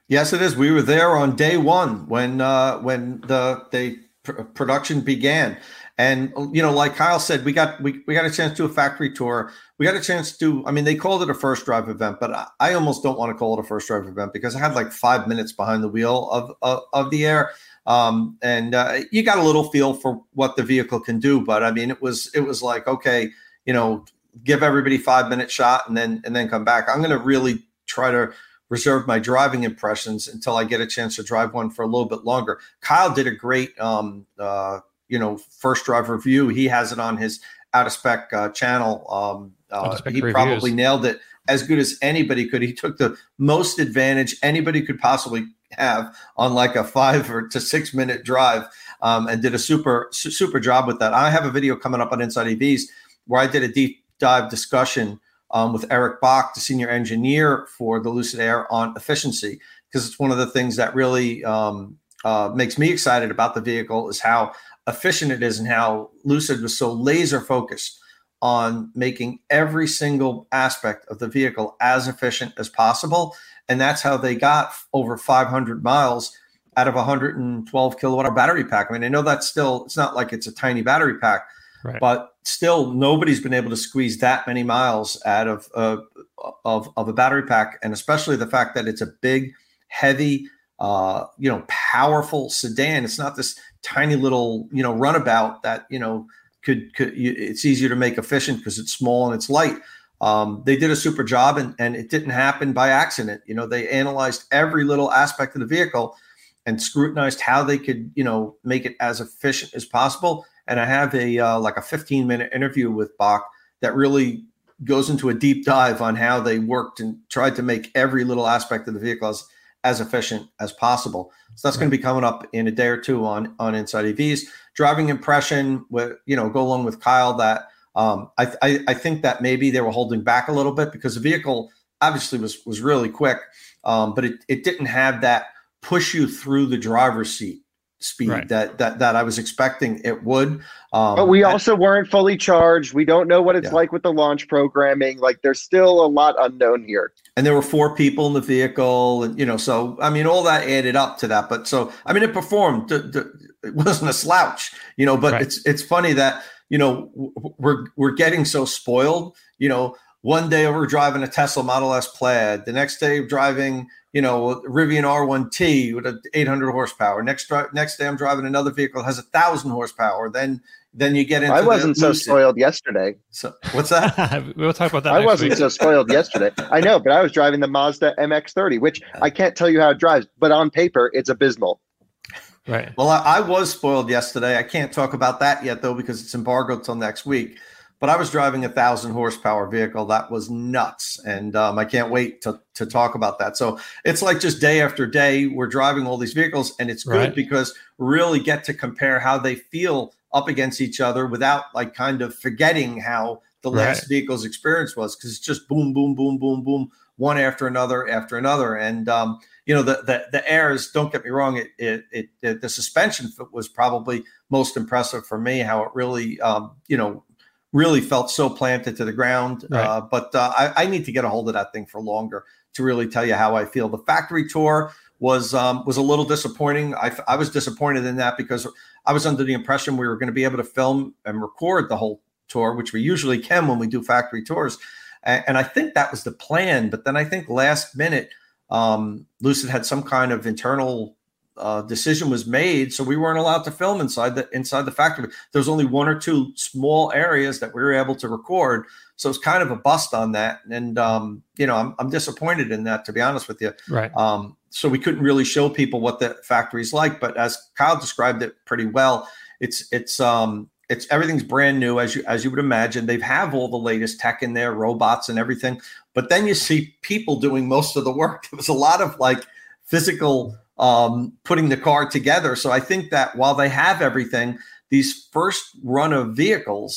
Yes, it is. We were there on day one when uh, when the the pr- production began, and you know, like Kyle said, we got we, we got a chance to do a factory tour. We got a chance to do. I mean, they called it a first drive event, but I, I almost don't want to call it a first drive event because I had like five minutes behind the wheel of of, of the Air, um, and uh, you got a little feel for what the vehicle can do. But I mean, it was it was like, okay, you know, give everybody five minute shot and then and then come back. I'm going to really try to reserve my driving impressions until I get a chance to drive one for a little bit longer. Kyle did a great, um, uh, you know, first drive review. He has it on his Out of Spec uh, channel. Um, uh, Spec he reviews. probably nailed it as good as anybody could. He took the most advantage anybody could possibly have on like a five or to six minute drive, um, and did a super, su- super job with that. I have a video coming up on Inside E Vs where I did a deep dive discussion Um, with Eric Bach, the senior engineer for the Lucid Air, on efficiency, because it's one of the things that really um, uh, makes me excited about the vehicle is how efficient it is and how Lucid was so laser focused on making every single aspect of the vehicle as efficient as possible. And that's how they got over five hundred miles out of a one hundred twelve kilowatt hour battery pack. I mean, I know that's still, it's not like it's a tiny battery pack, Right. but still nobody's been able to squeeze that many miles out of, uh, of, of a battery pack. And especially the fact that it's a big, heavy, uh, you know, powerful sedan. It's not this tiny little, you know, runabout that, you know, could, could you, it's easier to make efficient because it's small and it's light. Um, they did a super job, and, and it didn't happen by accident. You know, they analyzed every little aspect of the vehicle and scrutinized how they could, you know, make it as efficient as possible. And I have a uh, like a fifteen minute interview with Bach that really goes into a deep dive on how they worked and tried to make every little aspect of the vehicle as, as efficient as possible. So that's right. Going to be coming up in a day or two on, on Inside E Vs. Driving impression, with, you know, go along with Kyle that um, I, I I think that maybe they were holding back a little bit because the vehicle obviously was was really quick, um, but it, it didn't have that push you through the driver's seat speed right. that that that I was expecting it would. Um, but we also and, weren't fully charged. We don't know what it's yeah. like with the launch programming. Like there's still a lot unknown here. And there were four people in the vehicle, and you know, so I mean, all that added up to that. But so I mean, it performed. It wasn't a slouch, you know. But right. it's it's funny that you know we're we're getting so spoiled. You know, one day we're driving a Tesla Model S Plaid. The next day we're driving, you know, Rivian R one T with a eight hundred horsepower. Next next day I'm driving another vehicle that has a thousand horsepower. Then then you get into. I wasn't the so Lucid. spoiled yesterday. So what's that? We'll talk about that. I next wasn't week. so spoiled yesterday. I know, but I was driving the Mazda M X thirty, which I can't tell you how it drives, but on paper it's abysmal. Right. Well, I, I was spoiled yesterday. I can't talk about that yet though because it's embargoed till next week. But I was driving a thousand horsepower vehicle. That was nuts. And um, I can't wait to, to talk about that. So it's like just day after day, we're driving all these vehicles, and it's good right. because we really get to compare how they feel up against each other without like kind of forgetting how the last right. vehicle's experience was. Cause it's just boom, boom, boom, boom, boom, one after another, after another. And, um, you know, the, the, the Airs, don't get me wrong. It, it, it, it the suspension was probably most impressive for me, how it really, um, you know, really felt so planted to the ground. Right. Uh, but uh, I, I need to get a hold of that thing for longer to really tell you how I feel. The factory tour was um, was a little disappointing. I, I was disappointed in that because I was under the impression we were going to be able to film and record the whole tour, which we usually can when we do factory tours. And, and I think that was the plan. But then I think last minute, um, Lucid had some kind of internal Uh, decision was made, so we weren't allowed to film inside the inside the factory. There was only one or two small areas that we were able to record, so it's kind of a bust on that. And um, you know, I'm I'm disappointed in that, to be honest with you. Right. Um, so we couldn't really show people what the factory's like. But as Kyle described it pretty well, it's it's um it's everything's brand new, as you as you would imagine. They have all the latest tech in there, robots and everything. But then you see people doing most of the work. There was a lot of like physical. Um, putting the car together. So I think that while they have everything, these first run of vehicles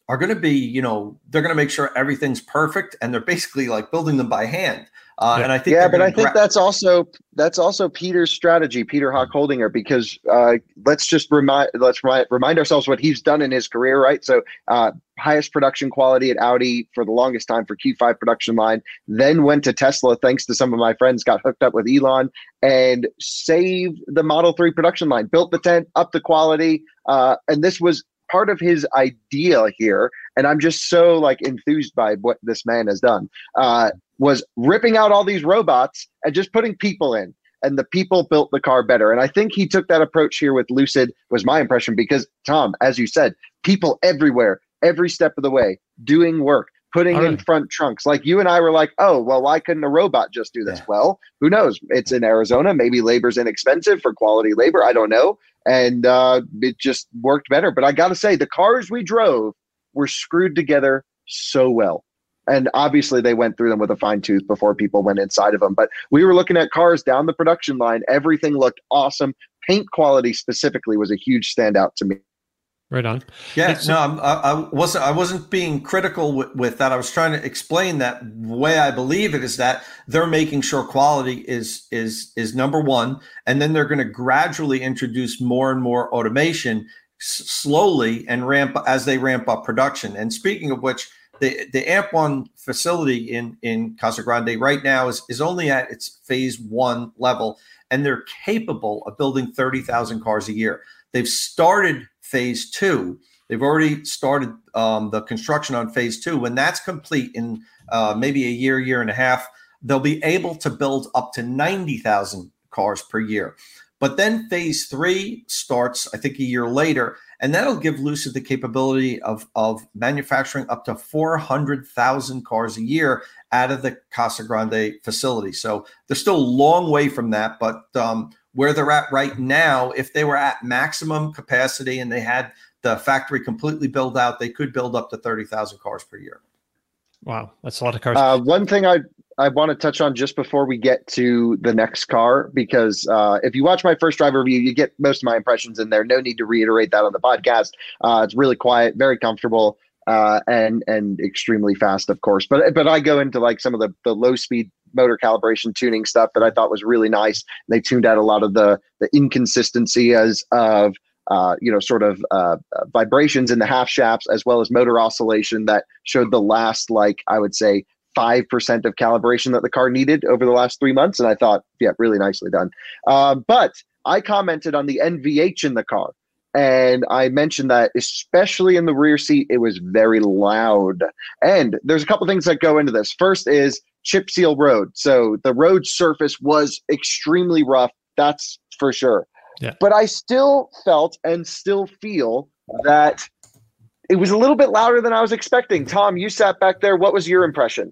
are going to be, you know, they're going to make sure everything's perfect, and they're basically like building them by hand. Uh, yeah. And I think, yeah, but I think gra- that's also that's also Peter's strategy, Peter Hawk Holdinger, because uh, let's just remind let's ri- remind ourselves what he's done in his career, right? So, uh, highest production quality at Audi for the longest time for Q five production line, then went to Tesla thanks to some of my friends, got hooked up with Elon, and saved the Model three production line, built the tent, up the quality, uh, and this was part of his idea here. And I'm just so like enthused by what this man has done. Uh, was ripping out all these robots and just putting people in, and the people built the car better. And I think he took that approach here with Lucid, was my impression, because Tom, as you said, people everywhere, every step of the way, doing work, putting All in right. front trunks. Like you and I were like, oh, well, why couldn't a robot just do this? Yeah. Well, who knows? It's in Arizona. Maybe labor's inexpensive for quality labor. I don't know. And uh, it just worked better. But I got to say, the cars we drove were screwed together so well. And obviously they went through them with a fine tooth before people went inside of them. But we were looking at cars down the production line. Everything looked awesome. Paint quality specifically was a huge standout to me. Right on. Yeah, It's- no, I'm, I, I wasn't. I wasn't being critical with, with that. I was trying to explain that the way I believe it is that they're making sure quality is is is number one, and then they're going to gradually introduce more and more automation s- slowly and ramp as they ramp up production. And speaking of which, the the A M P one facility in in Casa Grande right now is is only at its phase one level, and they're capable of building thirty thousand cars a year. They've started phase two. They've already started um, the construction on phase two. When that's complete in uh, maybe a year, year and a half, they'll be able to build up to ninety thousand cars per year. But then phase three starts, I think, a year later, and that'll give Lucid the capability of, of manufacturing up to four hundred thousand cars a year out of the Casa Grande facility. So they're still a long way from that, but um, where they're at right now, if they were at maximum capacity and they had the factory completely built out, they could build up to thirty thousand cars per year. Wow, that's a lot of cars. Uh, one thing I I want to touch on just before we get to the next car, because uh, if you watch my first drive review, you get most of my impressions in there. No need to reiterate that on the podcast. Uh, it's really quiet, very comfortable, uh, and and extremely fast, of course. But but I go into like some of the the low speed motor calibration tuning stuff that I thought was really nice. They tuned out a lot of the the inconsistencies of uh, you know, sort of uh, vibrations in the half shafts, as well as motor oscillation that showed the last, like, I would say, five percent of calibration that the car needed over the last three months. And I thought, yeah, really nicely done. Uh, but I commented on the N V H in the car. And I mentioned that, especially in the rear seat, it was very loud. And there's a couple things that go into this. First is chip seal road. So the road surface was extremely rough. That's for sure. Yeah. But I still felt and still feel that it was a little bit louder than I was expecting. Tom, you sat back there. What was your impression?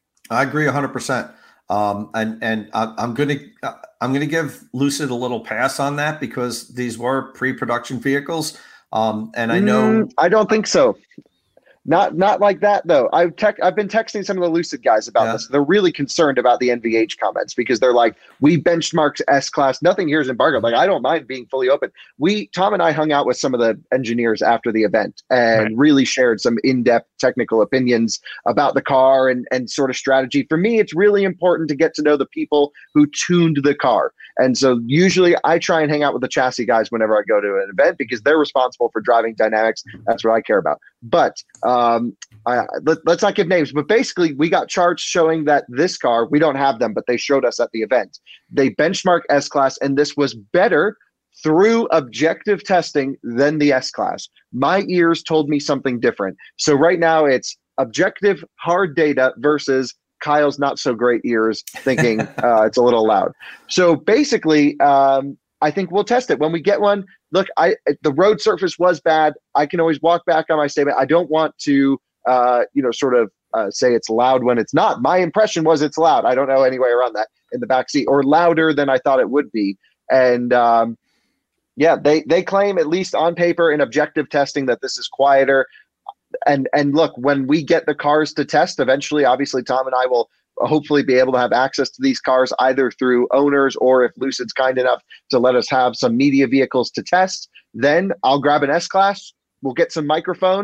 I agree one hundred percent. Um, and and I, I'm going to I'm going to give Lucid a little pass on that because these were pre-production vehicles. Um, and I know Mm, I don't think so. Not not like that though. I've tech, I've been texting some of the Lucid guys about Yeah. this. They're really concerned about the N V H comments because they're like, we benchmarked S class. Nothing here is embargoed. Like, I don't mind being fully open. We Tom and I hung out with some of the engineers after the event and Right. really shared some in-depth technical opinions about the car and and sort of strategy. For me, it's really important to get to know the people who tuned the car. And so usually I try and hang out with the chassis guys whenever I go to an event because they're responsible for driving dynamics. That's what I care about. But um, I, let, let's not give names, but basically we got charts showing that this car, we don't have them, but they showed us at the event. They benchmark S-Class, and this was better through objective testing than the S-Class. My ears told me something different. So right now it's objective hard data versus Kyle's not so great ears thinking uh, it's a little loud. So basically, um, I think we'll test it when we get one. Look, I the road surface was bad. I can always walk back on my statement. I don't want to, uh, you know, sort of uh, say it's loud when it's not. My impression was it's loud. I don't know any way around that in the backseat, or louder than I thought it would be. And um, yeah, they they claim, at least on paper in objective testing, that this is quieter. And and look, when we get the cars to test eventually, obviously Tom and I will hopefully be able to have access to these cars either through owners or if Lucid's kind enough to let us have some media vehicles to test. Then I'll grab an S-Class. We'll get some microphones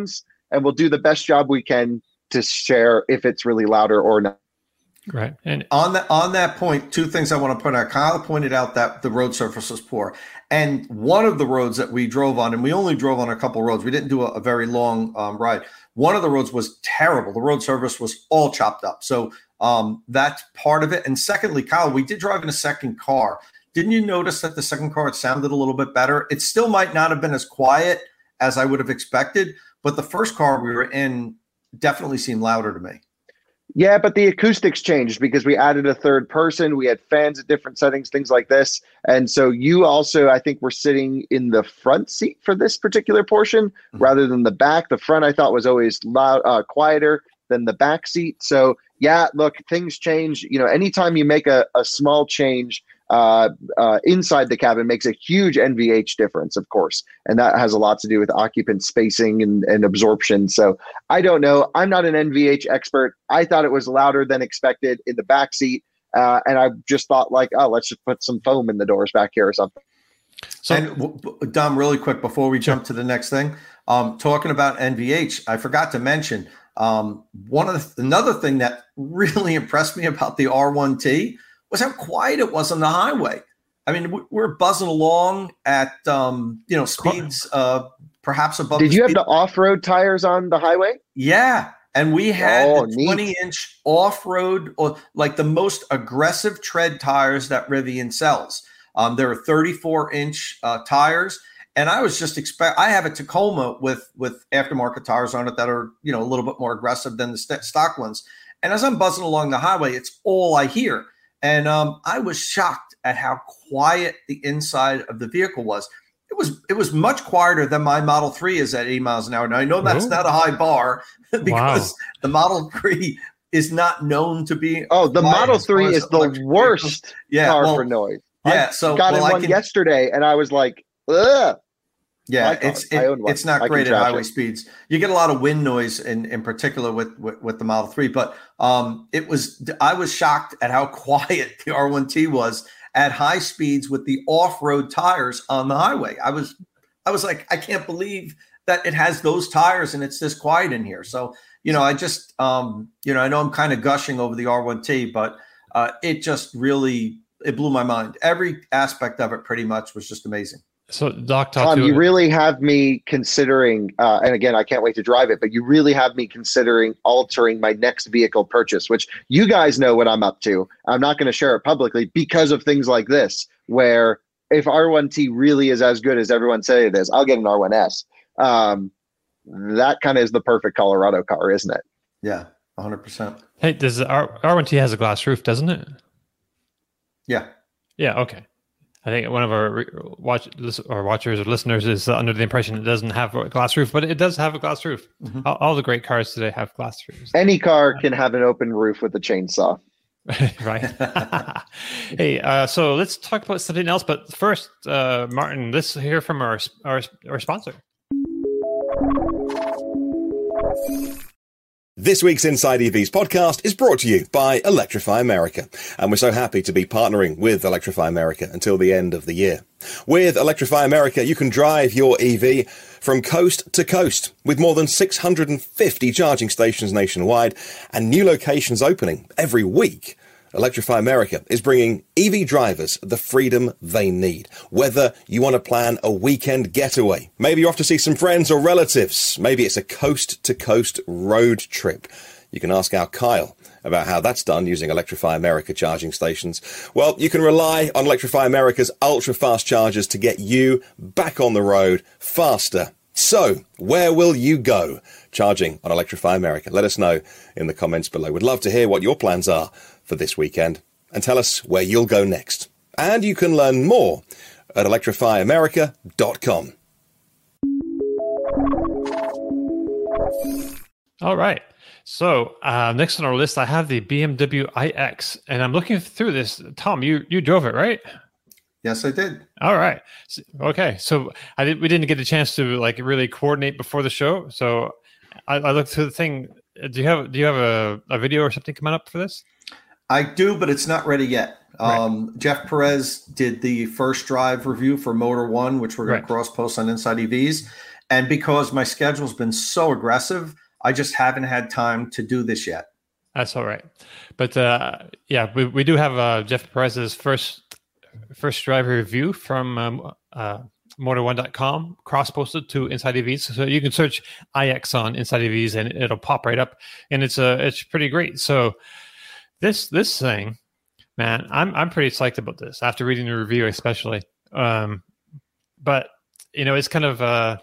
and we'll do the best job we can to share if it's really louder or not. Right. And on that on that point, two things I want to point out. Kyle pointed out that the road surface was poor. And one of the roads that we drove on, and we only drove on a couple of roads, we didn't do a, a very long um, ride. One of the roads was terrible. The road surface was all chopped up. So um, that's part of it. And secondly, Kyle, we did drive in a second car. Didn't you notice that the second car, it sounded a little bit better? It still might not have been as quiet as I would have expected, but the first car we were in definitely seemed louder to me. Yeah, but the acoustics changed because we added a third person. We had fans at different settings, things like this. And so you also, I think, were sitting in the front seat for this particular portion mm-hmm. rather than the back. The front, I thought, was always loud, uh, quieter than the back seat. So, yeah, look, things change. You know, anytime you make a, a small change uh, uh, inside the cabin makes a huge N V H difference, of course. And that has a lot to do with occupant spacing and, and absorption. So I don't know. I'm not an N V H expert. I thought it was louder than expected in the back seat. Uh, and I just thought like, oh, let's just put some foam in the doors back here or something. So, and Dom, really quick before we jump to the next thing, um, talking about N V H, I forgot to mention um, one of the, another thing that really impressed me about the R one T was how quiet it was on the highway. I mean, we're buzzing along at um, you know speeds uh, perhaps above. Did the you speed. have the off-road tires on the highway? Yeah, and we had oh, the twenty-inch off-road, or like the most aggressive tread tires that Rivian sells. Um, there are thirty-four inch uh, tires, and I was just expect. I have a Tacoma with with aftermarket tires on it that are you know a little bit more aggressive than the st- stock ones. And as I'm buzzing along the highway, it's all I hear. And um, I was shocked at how quiet the inside of the vehicle was. It was it was much quieter than my Model three is at eighty miles an hour. Now, I know that's Ooh. not a high bar because wow. the Model three is not known to be. Oh, the Model three is the worst yeah, car well, for noise. Yeah, I so got well, in I one can, yesterday, and I was like, ugh. Yeah, it's it, it's not I great at highway it. speeds. You get a lot of wind noise in, in particular with, with, with the Model three, but um, it was I was shocked at how quiet the R one T was at high speeds with the off-road tires on the highway. I was I was like, I can't believe that it has those tires and it's this quiet in here. So, you know, I just um, you know, I know I'm kind of gushing over the R one T, but uh, it just really it blew my mind. Every aspect of it pretty much was just amazing. So, Doc, talk Tom, to you it. really have me considering, uh, and again, I can't wait to drive it, but you really have me considering altering my next vehicle purchase, which you guys know what I'm up to. I'm not going to share it publicly because of things like this, where if R one T really is as good as everyone says it is, I'll get an R one S. Um, that kind of is the perfect Colorado car, isn't it? Yeah, one hundred percent. Hey, does the R- R1T has a glass roof, doesn't it? Yeah. Yeah, okay. I think one of our watch or watchers or listeners is under the impression it doesn't have a glass roof, but it does have a glass roof. Mm-hmm. All, all the great cars today have glass roofs. Any car can have an open roof with a chainsaw. Right. Hey, uh, so let's talk about something else. But first, uh, Martin, let's hear from our our, our sponsor. This week's Inside E Vs podcast is brought to you by Electrify America, and we're so happy to be partnering with Electrify America until the end of the year. With Electrify America, you can drive your E V from coast to coast with more than six hundred fifty charging stations nationwide and new locations opening every week. Electrify America is bringing E V drivers the freedom they need. Whether you want to plan a weekend getaway, maybe you're off to see some friends or relatives, maybe it's a coast-to-coast road trip. You can ask our Kyle about how that's done using Electrify America charging stations. Well, you can rely on Electrify America's ultra-fast chargers to get you back on the road faster. So, where will you go charging on Electrify America? Let us know in the comments below. We'd love to hear what your plans are for this weekend and tell us where you'll go next. And you can learn more at electrify america dot com. All right. So uh, next on our list, I have the B M W iX, and I'm looking through this. Tom, you you drove it, right? Yes, I did. All right. So, okay. So I did. We didn't get a chance to like really coordinate before the show. So I, I looked through the thing. Do you have Do you have a, a video or something coming up for this? I do, but it's not ready yet. Right. Um, Jeff Perez did the first drive review for Motor One, which we're going right. to cross post on Inside E Vs. And because my schedule's been so aggressive, I just haven't had time to do this yet. That's all right. But uh, yeah, we, we do have uh, Jeff Perez's first first driver review from um, uh, motor one dot com cross-posted to Inside E Vs. So you can search I X on Inside E Vs and it'll pop right up. And it's uh, it's pretty great. So this this thing, man, I'm I'm pretty psyched about this after reading the review especially. Um, but, you know, it's kind of... Uh,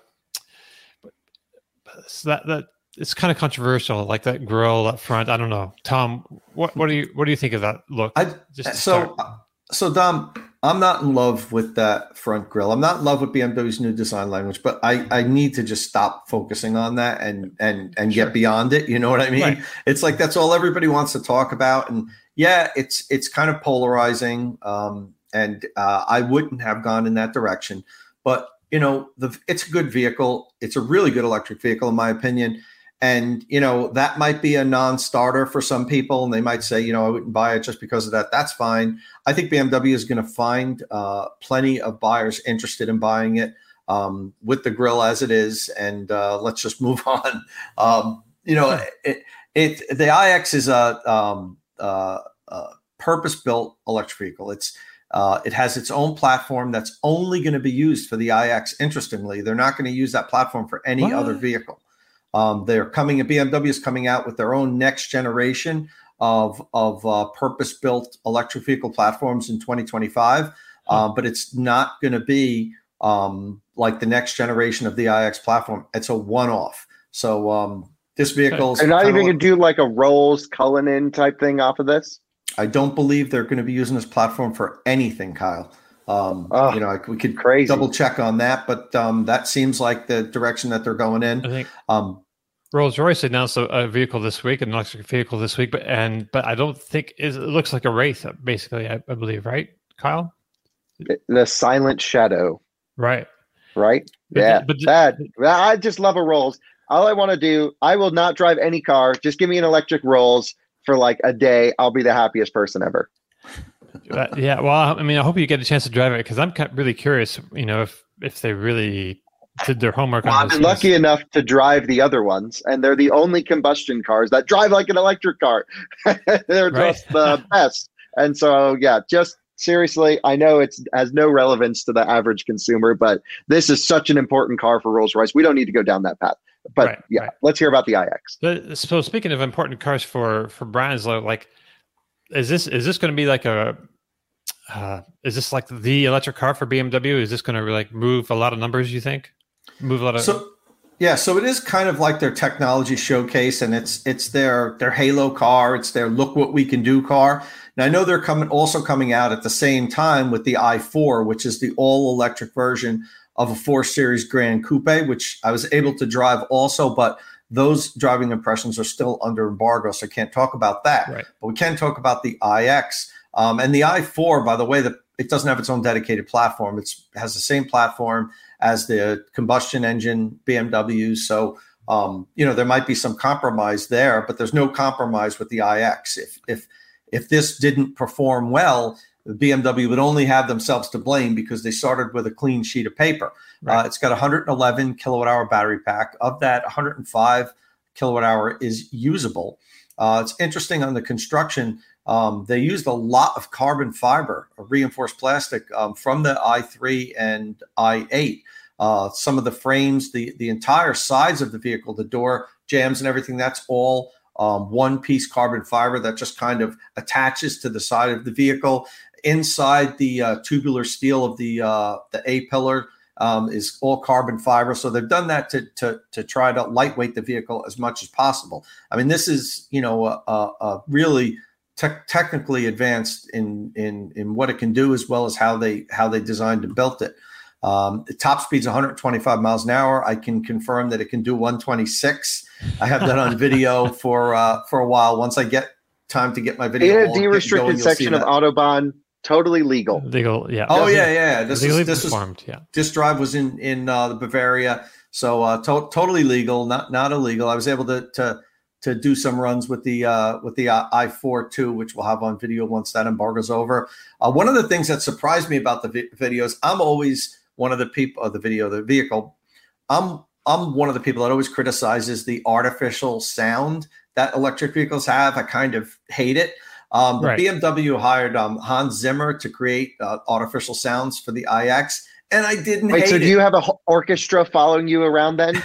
so that that it's kind of controversial, like that grill up front. I don't know, Tom. What what do you what do you think of that look? I, Just so start. so Dom, I'm not in love with that front grill. I'm not in love with B M W's new design language, but I I need to just stop focusing on that and and and Sure. get beyond it. You know what I mean? Right. It's like that's all everybody wants to talk about, and yeah, it's it's kind of polarizing. Um, and uh, I wouldn't have gone in that direction, but. You know, the, it's a good vehicle. It's a really good electric vehicle, in my opinion. And, you know, that might be a non-starter for some people. And they might say, you know, I wouldn't buy it just because of that. That's fine. I think B M W is going to find uh, plenty of buyers interested in buying it um, with the grill as it is. And uh, let's just move on. Um, you know, it, it the I X is a, um, uh, a purpose-built electric vehicle. It's Uh, it has its own platform that's only going to be used for the I X. Interestingly, they're not going to use that platform for any What? other vehicle. Um, they're coming. B M W is coming out with their own next generation of of uh, purpose-built electric vehicle platforms in twenty twenty-five. Uh, but it's not going to be um, like the next generation of the I X platform. It's a one-off. So um, this vehicle. They're not even going to do like a Rolls Cullinan type thing off of this. I don't believe they're going to be using this platform for anything, Kyle. Um, Oh, you know, we could crazy. double check on that, but um, that seems like the direction that they're going in. I think Um, Rolls-Royce announced a, a vehicle this week, an electric vehicle this week, but and but I don't think it, it looks like a Wraith, basically. I, I believe, right, Kyle? The Silent Shadow, Right. right? But- yeah, but- that I just love a Rolls. All I want to do, I will not drive any car. Just give me an electric Rolls for like a day. I'll be the happiest person ever. Uh, yeah. Well, I mean, I hope you get a chance to drive it because I'm kind of really curious. You know, if if they really did their homework Well, on I've this. been lucky enough to drive the other ones, and they're the only combustion cars that drive like an electric car. They're Right. just the best. And so, yeah, just seriously, I know it has no relevance to the average consumer, but this is such an important car for Rolls-Royce. We don't need to go down that path. But Right, yeah, right. let's hear about the I X. But, so speaking of important cars for for brands, like, is this is this going to be like a uh, is this like the electric car for B M W? Is this going to like move a lot of numbers? You think move a lot of so yeah, so it is kind of like their technology showcase, and it's it's their their Halo car. It's their look what we can do car. Now I know they're coming also coming out at the same time with the i four, which is the all electric version of a four Series Grand Coupe, which I was able to drive also, but those driving impressions are still under embargo, so I can't talk about that. Right. But we can talk about the I X. Um, and the i four, by the way, the, it doesn't have its own dedicated platform. It's, it has the same platform as the combustion engine B M W. So, um, you know, there might be some compromise there, but there's no compromise with the I X. If, if, if this didn't perform well, the B M W would only have themselves to blame because they started with a clean sheet of paper. Right. Uh, it's got a one hundred eleven kilowatt hour battery pack. Of that, one hundred five kilowatt hour is usable. Uh, it's interesting on the construction. Um, they used a lot of carbon fiber, a reinforced plastic um, from the i three and i eight. Uh, some of the frames, the, the entire sides of the vehicle, the door jambs and everything, that's all um, one piece carbon fiber that just kind of attaches to the side of the vehicle. Inside the uh, tubular steel of the uh, the A-pillar um, is all carbon fiber. So they've done that to, to, to try to lightweight the vehicle as much as possible. I mean, this is, you know, a, a, a really te- technically advanced in, in, in what it can do, as well as how they how they designed and built it. Um, the top speed's one hundred twenty-five miles an hour. I can confirm that it can do one twenty-six. I have that on video for uh, for a while. Once I get time to get my video, In a de-restricted section of Autobahn, totally legal. legal. Yeah. Oh yeah, yeah. This legally is this was performed. Yeah. this drive was in in uh, the Bavaria, so uh, to- totally legal, not not illegal. I was able to to to do some runs with the uh, with the uh, i four too, which we'll have on video once that embargo's over. Uh, one of the things that surprised me about the vi- videos, I'm always one of the people of the video, the vehicle. I'm I'm one of the people that always criticizes the artificial sound that electric vehicles have. I kind of hate it. Um, but Right. B M W hired um, Hans Zimmer to create uh, artificial sounds for the iX, and I didn't Wait, hate so it. do you have an orchestra following you around then?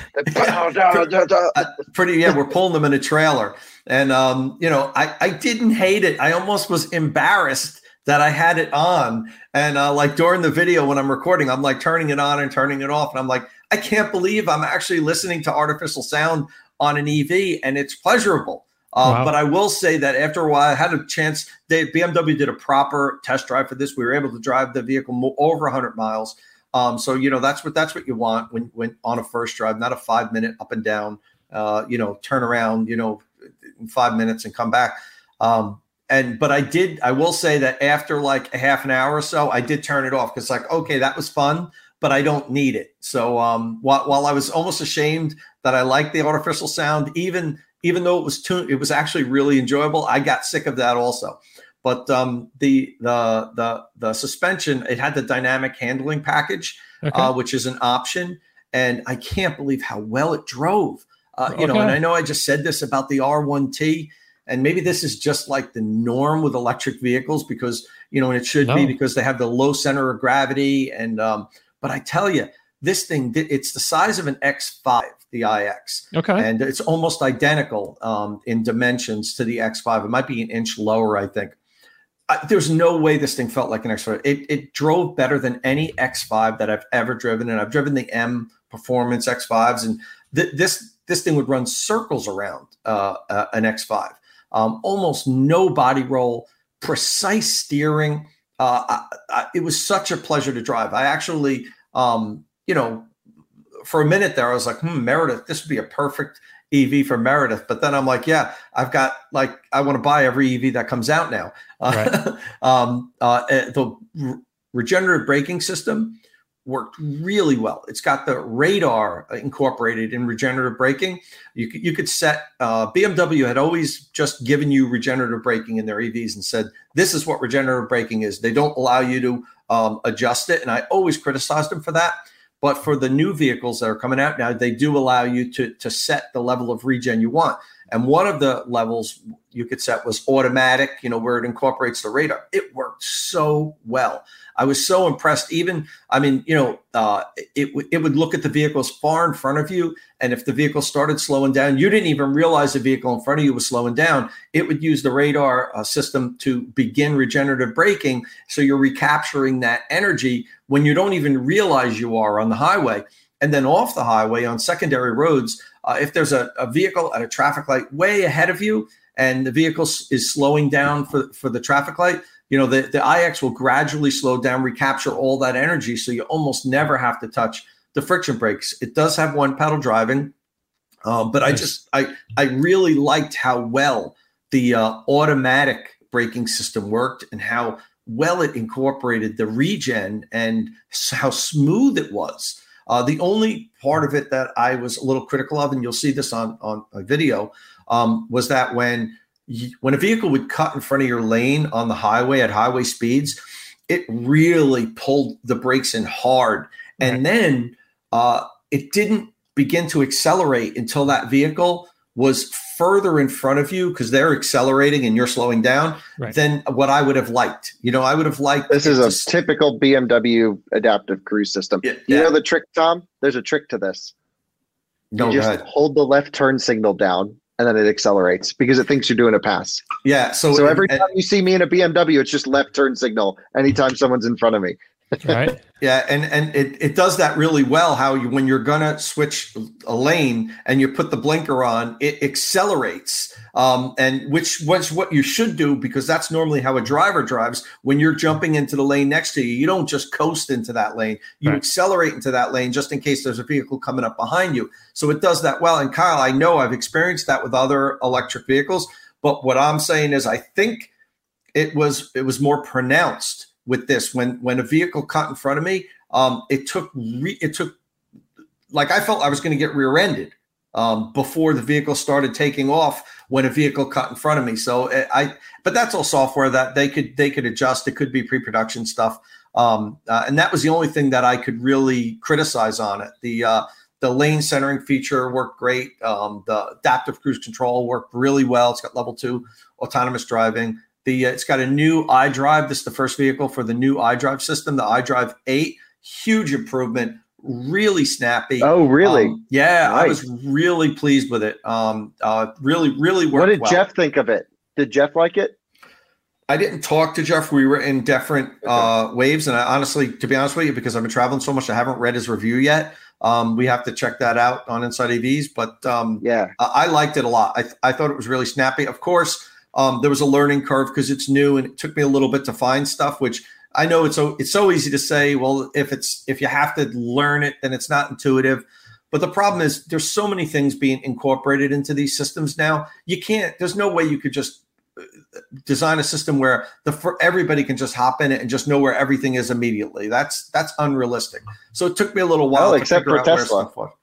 Uh, pretty, yeah, we're pulling them in a trailer. And, um, you know, I, I didn't hate it. I almost was embarrassed that I had it on. And uh, like during the video when I'm recording, I'm like turning it on and turning it off. And I'm like, I can't believe I'm actually listening to artificial sound on an E V, and it's pleasurable. Uh, Wow. But I will say that after a while, I had a chance. They, B M W did a proper test drive for this. We were able to drive the vehicle mo- over one hundred miles. Um, so you know that's what that's what you want when when on a first drive, not a five minute up and down. Uh, you know, turn around. You know, in five minutes and come back. Um, and but I did. I will say that after like a half an hour or so, I did turn it off because like okay, that was fun, but I don't need it. So um, while while I was almost ashamed that I liked the artificial sound, even even though it was tuned, it was actually really enjoyable. I got sick of that also. But um, the the the the suspension, it had the dynamic handling package, Okay. uh, which is an option, and I can't believe how well it drove. Uh, you know, Okay. and I know I just said this about the R one T, and maybe this is just like the norm with electric vehicles because you know, and it should No. be because they have the low center of gravity. And um, but I tell you, this thing, it's the size of an X five, the iX. Okay. And it's almost identical um, in dimensions to the X five. It might be an inch lower, I think. Uh, there's no way this thing felt like an X five. It, it drove better than any X five that I've ever driven. And I've driven the M Performance X fives. And th- this this thing would run circles around uh, uh, an X five. Um, almost no body roll, precise steering. Uh, I, I, it was such a pleasure to drive. I actually, um, you know, for a minute there, I was like, hmm, Meredith, this would be a perfect E V for Meredith. But then I'm like, yeah, I've got like, I want to buy every E V that comes out now. Uh, um, uh, the re- regenerative braking system worked really well. It's got the radar incorporated in regenerative braking. You could, you could set, uh, B M W had always just given you regenerative braking in their E Vs and said, this is what regenerative braking is. They don't allow you to um, adjust it. And I always criticized them for that. But for the new vehicles that are coming out now, they do allow you to, to set the level of regen you want. And one of the levels you could set was automatic, you know, where it incorporates the radar. It worked so well. I was so impressed. Even, I mean, you know, uh, it, w- it would look at the vehicles far in front of you. And if the vehicle started slowing down, you didn't even realize the vehicle in front of you was slowing down. It would use the radar uh, system to begin regenerative braking. So you're recapturing that energy when you don't even realize you are on the highway. And then off the highway on secondary roads, uh, if there's a, a vehicle at a traffic light way ahead of you and the vehicle is slowing down for, for the traffic light, you know, the, the iX will gradually slow down, recapture all that energy. So you almost never have to touch the friction brakes. It does have one pedal driving, um, but I just, I, I really liked how well the uh, automatic braking system worked and how well it incorporated the regen and how smooth it was. Uh, the only part of it that I was a little critical of, and you'll see this on, on a video, um, was that when you, when a vehicle would cut in front of your lane on the highway at highway speeds, it really pulled the brakes in hard. And Right. then uh, it didn't begin to accelerate until that vehicle was further in front of you because they're accelerating and you're slowing down Right. than what I would have liked. You know, I would have liked. This is it a to- typical B M W adaptive cruise system. Yeah, You yeah. know the trick, Tom? There's a trick to this. No, you go just ahead. hold the left turn signal down and then it accelerates because it thinks you're doing a pass. Yeah. So, So every and- time you see me in a B M W, it's just left turn signal anytime someone's in front of me. Right. Yeah, and and it, it does that really well. How you when you're gonna switch a lane and you put the blinker on, it accelerates, um, and which was what you should do because that's normally how a driver drives. When you're jumping into the lane next to you, you don't just coast into that lane. You Right. accelerate into that lane just in case there's a vehicle coming up behind you. So it does that well. And Kyle, I know I've experienced that with other electric vehicles, but what I'm saying is I think it was it was more pronounced with this. When when a vehicle cut in front of me, um, it took re- it took like I felt I was going to get rear-ended um, before the vehicle started taking off when a vehicle cut in front of me. So I, but that's all software that they could they could adjust. It could be pre-production stuff, um, uh, and that was the only thing that I could really criticize on it. The uh, the lane centering feature worked great. Um, the adaptive cruise control worked really well. It's got level two autonomous driving. The uh, it's got a new iDrive. This is the first vehicle for the new iDrive system, the iDrive eight. Huge improvement, really snappy. Oh, really? Um, yeah, Nice. I was really pleased with it. Um, uh, really, really worked What did well. Jeff think of it? Did Jeff like it? I didn't talk to Jeff. We were in different uh, waves. And I honestly, to be honest with you, because I've been traveling so much, I haven't read his review yet. Um, we have to check that out on Inside A Vs. But um, Yeah. I, I liked it a lot. I, th- I thought it was really snappy. Of course, um, there was a learning curve because it's new and it took me a little bit to find stuff, which I know it's so, it's so easy to say, well, if it's if you have to learn it, then it's not intuitive. But the problem is there's so many things being incorporated into these systems now. You can't, there's no way you could just design a system where the for everybody can just hop in it and just know where everything is immediately. That's that's unrealistic. So it took me a little while Oh, to except figure for out where Tesla. stuff was.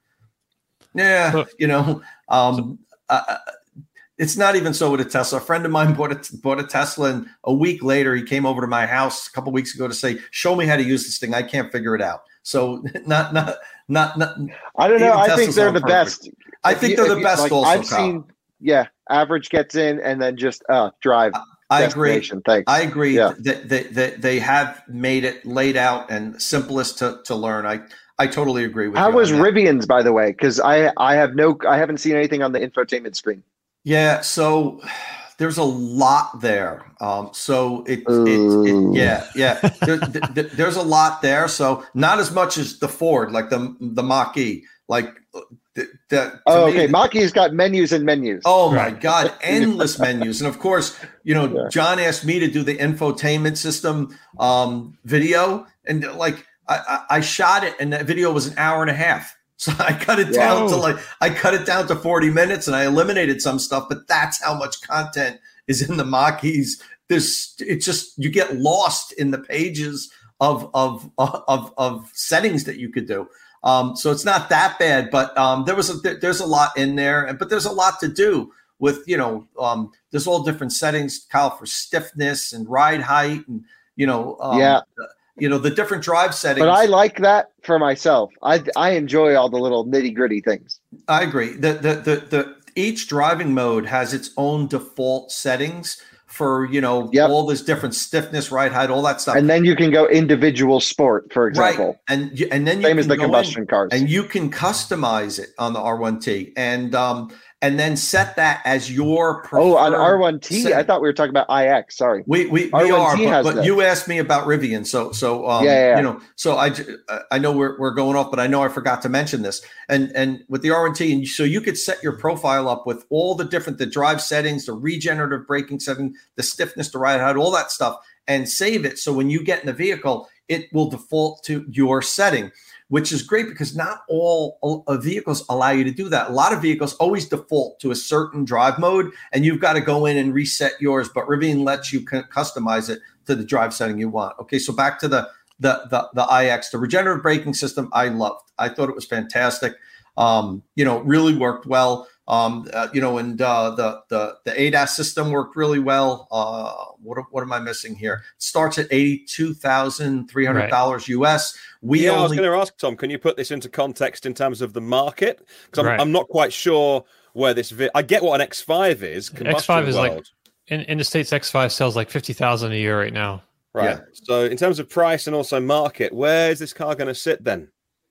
Yeah, So- you know, um, uh, it's not even so with a Tesla. A friend of mine bought a bought a Tesla, and a week later he came over to my house a couple weeks ago to say, "Show me how to use this thing. I can't figure it out." So not not not not. I don't know. Even I think Tesla's they're not the perfect. best. I If think you- they're if the you- best. like, also, I've Kyle. seen, yeah, average gets in and then just uh, drive. I agree. destination. Thanks. I agree Yeah. that, that, that they have made it laid out and simplest to, to learn. I, I totally agree with How you. was on that. Rivian's, by the way? Because I I have no I haven't seen anything on the infotainment screen. Yeah, so there's a lot there. Um, so it, it, Ooh. it yeah, yeah. There, there, there's a lot there. So not as much as the Ford, like the the Mach-E, like the, the, Oh, to me, okay. Maki's got menus and menus. Oh my Right. God, endless menus. And of course, you know, Yeah. John asked me to do the infotainment system um, video. And like I, I I shot it and that video was an hour and a half. So I cut it down to Whoa. like I cut it down to forty minutes and I eliminated some stuff, but that's how much content is in the Mach-E's. There's it's just you get lost in the pages of of of of settings that you could do. Um, so it's not that bad, but um, there was a, there, there's a lot in there, and but there's a lot to do with you know um, there's all different settings, Kyle, for stiffness and ride height, and you know um, Yeah. you know the different drive settings. But I like that for myself. I I enjoy all the little nitty gritty things. I agree. The, the the the each driving mode has its own default settings for you know Yep. all this different stiffness, ride height, all that stuff. And then you can go individual sport, for example. Right, and you, and then you Same as can the go in combustion cars. and you can customize it on the R one T, and um, and then set that as your Oh, on preferred R one T, setting. I thought we were talking about I X. Sorry. We we, we R one are, T but, has but that. you asked me about Rivian, so so um, Yeah, yeah, yeah. you know, so I j- I know we're we're going off, but I know I forgot to mention this, and and with the R one T, and so you could set your profile up with all the different the drive settings, the regenerative braking setting, the stiffness, the ride height, all that stuff, and save it. So when you get in the vehicle, it will default to your setting, which is great because not all uh, vehicles allow you to do that. A lot of vehicles always default to a certain drive mode, and you've got to go in and reset yours. But Rivian lets you cu- customize it to the drive setting you want. Okay, so back to the the the, the I X, the regenerative braking system. I loved. I thought it was fantastic. Um, you know, really worked well. Um, uh, you know, and uh, the the the A D A S system worked really well. Uh, what what am I missing here? It starts at eighty two thousand three hundred dollars U S. We yeah, I was only going to ask Tom, can you put this into context in terms of the market? Because I'm, Right. I'm not quite sure where this. Vi- I get what an X five is. X five is combustion like world. in, in the States, X five sells like fifty thousand a year right now. right. yeah. So in terms of price and also market, where is this car going to sit then?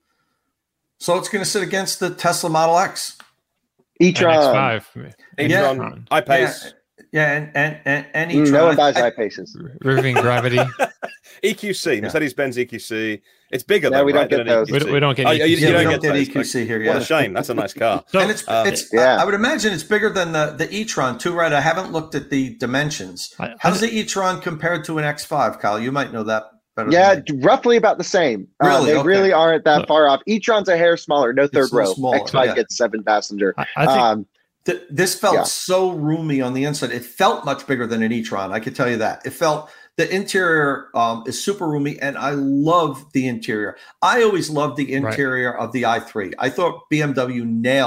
So it's going to sit against the Tesla Model X. And E-tron. X five. Yeah. e-tron, iPace, Yeah, and and and, and Mm, e-tron. no one buys I- I-Paces. Rivian Gravity. E Q C, Mercedes-Benz E Q C. It's bigger No, though, we don't right, get than an those. E Q We C. don't- we don't get Oh, E Q C. you, you yeah, don't we don't get get those. E Q C here. What Yeah, a shame. That's a nice car. So, and it's Um, it's. Yeah. I would imagine it's bigger than the the e-tron too, right? I haven't looked at the dimensions. I- How does the e-tron compare to an X five, Kyle? You might know that better. Yeah, than me. roughly about the same. Uh, Really? they Okay. really aren't that Look. far off. E-tron's a hair smaller, no third It's a little row. smaller, X five yeah. gets seven passenger. I, I think um, Th- this felt Yeah. so roomy on the inside. It felt much bigger than an e-tron. I can tell you that. It felt the interior um, is super roomy, and I love the interior. I always loved the interior of the i three. I thought B M W nailed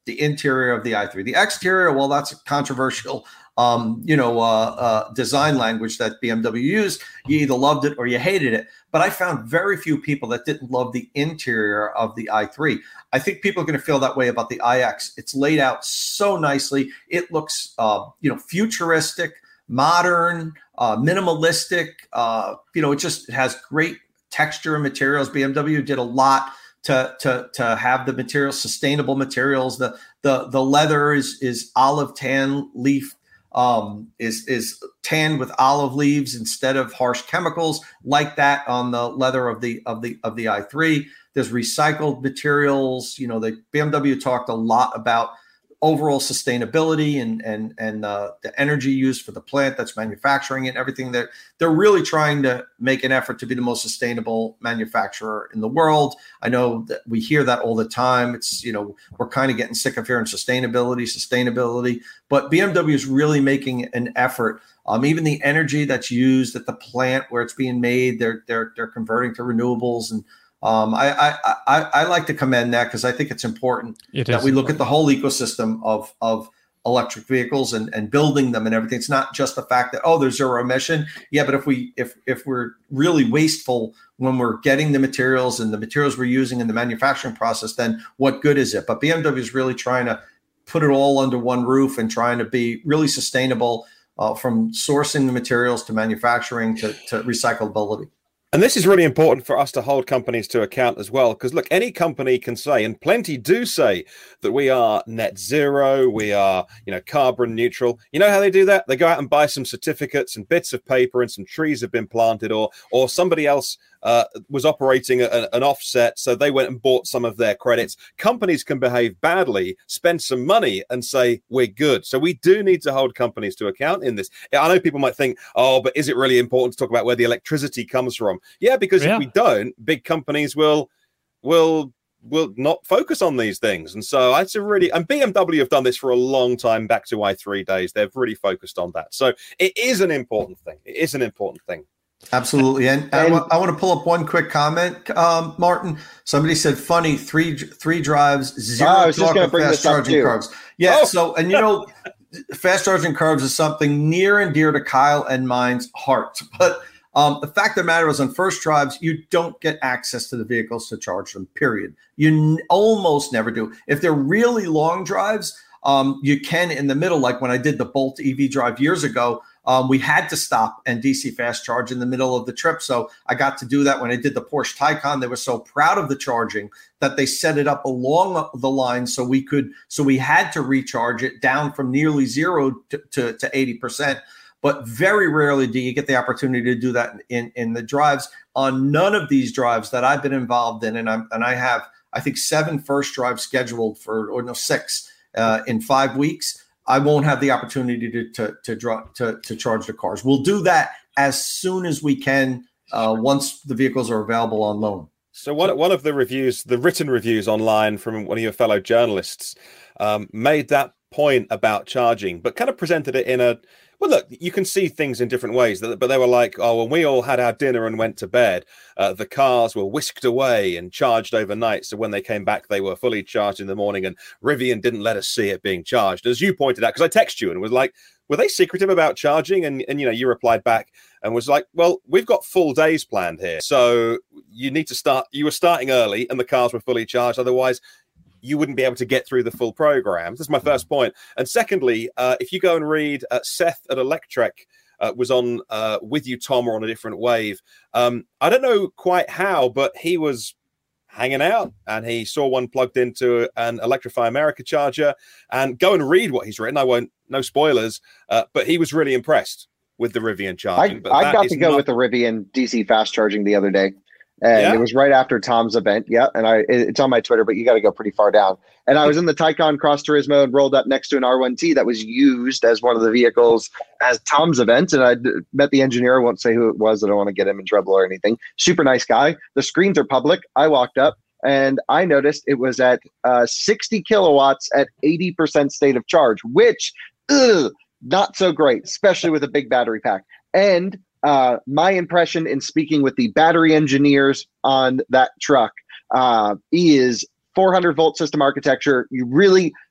the interior of the i three. The exterior, well, that's a controversial, um, you know, uh, uh, design language that B M W used. You either loved it or you hated it. But I found very few people that didn't love the interior of the i three. I think people are going to feel that way about the iX. It's laid out so nicely. It looks, uh, you know, futuristic, modern, uh, minimalistic. Uh, you know, it just it has great texture and materials. B M W did a lot to to to have the materials, sustainable materials. The the the leather is is olive tan leaf, um, is is tanned with olive leaves instead of harsh chemicals like that on the leather of the of the of the i three. There's recycled materials. You know, the B M W talked a lot about overall sustainability and and and uh, the energy used for the plant that's manufacturing it and everything. They're, they're really trying to make an effort to be the most sustainable manufacturer in the world. I know that we hear that all the time. It's, you know, we're kind of getting sick of hearing sustainability, sustainability, but B M W is really making an effort. Um, even the energy that's used at the plant where it's being made, they're they're they're converting to renewables. And Um, I, I, I, I like to commend that because I think it's important it that we important. look at the whole ecosystem of, of electric vehicles and, and building them and everything. It's not just the fact that, oh, there's zero emission. Yeah, but if we if if we're really wasteful when we're getting the materials and the materials we're using in the manufacturing process, then what good is it? But B M W is really trying to put it all under one roof and trying to be really sustainable uh, from sourcing the materials to manufacturing to, to recyclability. And this is really important for us to hold companies to account as well, because look, any company can say, and plenty do say, that we are net zero, we are, you know, carbon neutral. You know how they do that? They go out and buy some certificates and bits of paper and some trees have been planted, or or somebody else uh, was operating a, an offset, so they went and bought some of their credits. Companies can behave badly, spend some money, and say we're good. So we do need to hold companies to account in this. I know people might think, oh, but is it really important to talk about where the electricity comes from? Yeah, because yeah. if we don't, big companies will will will not focus on these things. And so it's a really, and B M W have done this for a long time, back to i three days. They've really focused on that. So it is an important thing. It is an important thing. Absolutely. And, and I, w- I want to pull up one quick comment, um, Martin. Somebody said, funny, three three drives, zero oh, I was just talk bring fast this up charging too. curves. Yeah, Oh. so, and you know, fast charging curves is something near and dear to Kyle and mine's heart. But um, the fact of the matter is, on first drives, you don't get access to the vehicles to charge them, period. You n- almost never do. If they're really long drives, um, you can in the middle, like when I did the Bolt E V drive years ago. Um, we had to stop and D C fast charge in the middle of the trip. So I got to do that when I did the Porsche Taycan. They were so proud of the charging that they set it up along the line so we could, so we had to recharge it down from nearly zero to, to, to eighty percent. But very rarely do you get the opportunity to do that in, in the drives. On none of these drives that I've been involved in, and I'm and I have, I think, seven first drives scheduled for, or no, six uh, in five weeks. I won't have the opportunity to to to, draw, to to charge the cars. We'll do that as soon as we can uh, once the vehicles are available on loan. So one one of the reviews, the written reviews online from one of your fellow journalists, um, made that point about charging, but kind of presented it in a, well, look, you can see things in different ways, but they were like, oh, when we all had our dinner and went to bed, uh, the cars were whisked away and charged overnight. So when they came back, they were fully charged in the morning, and Rivian didn't let us see it being charged. As you pointed out, because I texted you and was like, were they secretive about charging? And, and, you know, you replied back and was like, well, we've got full days planned here. So you need to start, you were starting early and the cars were fully charged. Otherwise, you wouldn't be able to get through the full program. That's my first point. And secondly, uh, if you go and read uh, Seth at Electrek uh, was on uh, with you, Tom, or on a different wave. Um, I don't know quite how, but he was hanging out and he saw one plugged into an Electrify America charger. And go and read what he's written. I won't, no spoilers, uh, but he was really impressed with the Rivian charging. I, but I got to go not- with the Rivian D C fast charging the other day. And yeah? it was right after Tom's event. Yeah. And I, it's on my Twitter, but you got to go pretty far down. And I was in the Taycan Cross Turismo and rolled up next to an R one T that was used as one of the vehicles as Tom's event. And I met the engineer. I won't say who it was. I don't want to get him in trouble or anything. Super nice guy. The screens are public. I walked up and I noticed it was at uh, sixty kilowatts at eighty percent state of charge, which, ugh, not so great, especially with a big battery pack. And Uh, my impression in speaking with the battery engineers on that truck uh, is four hundred volt system architecture. You really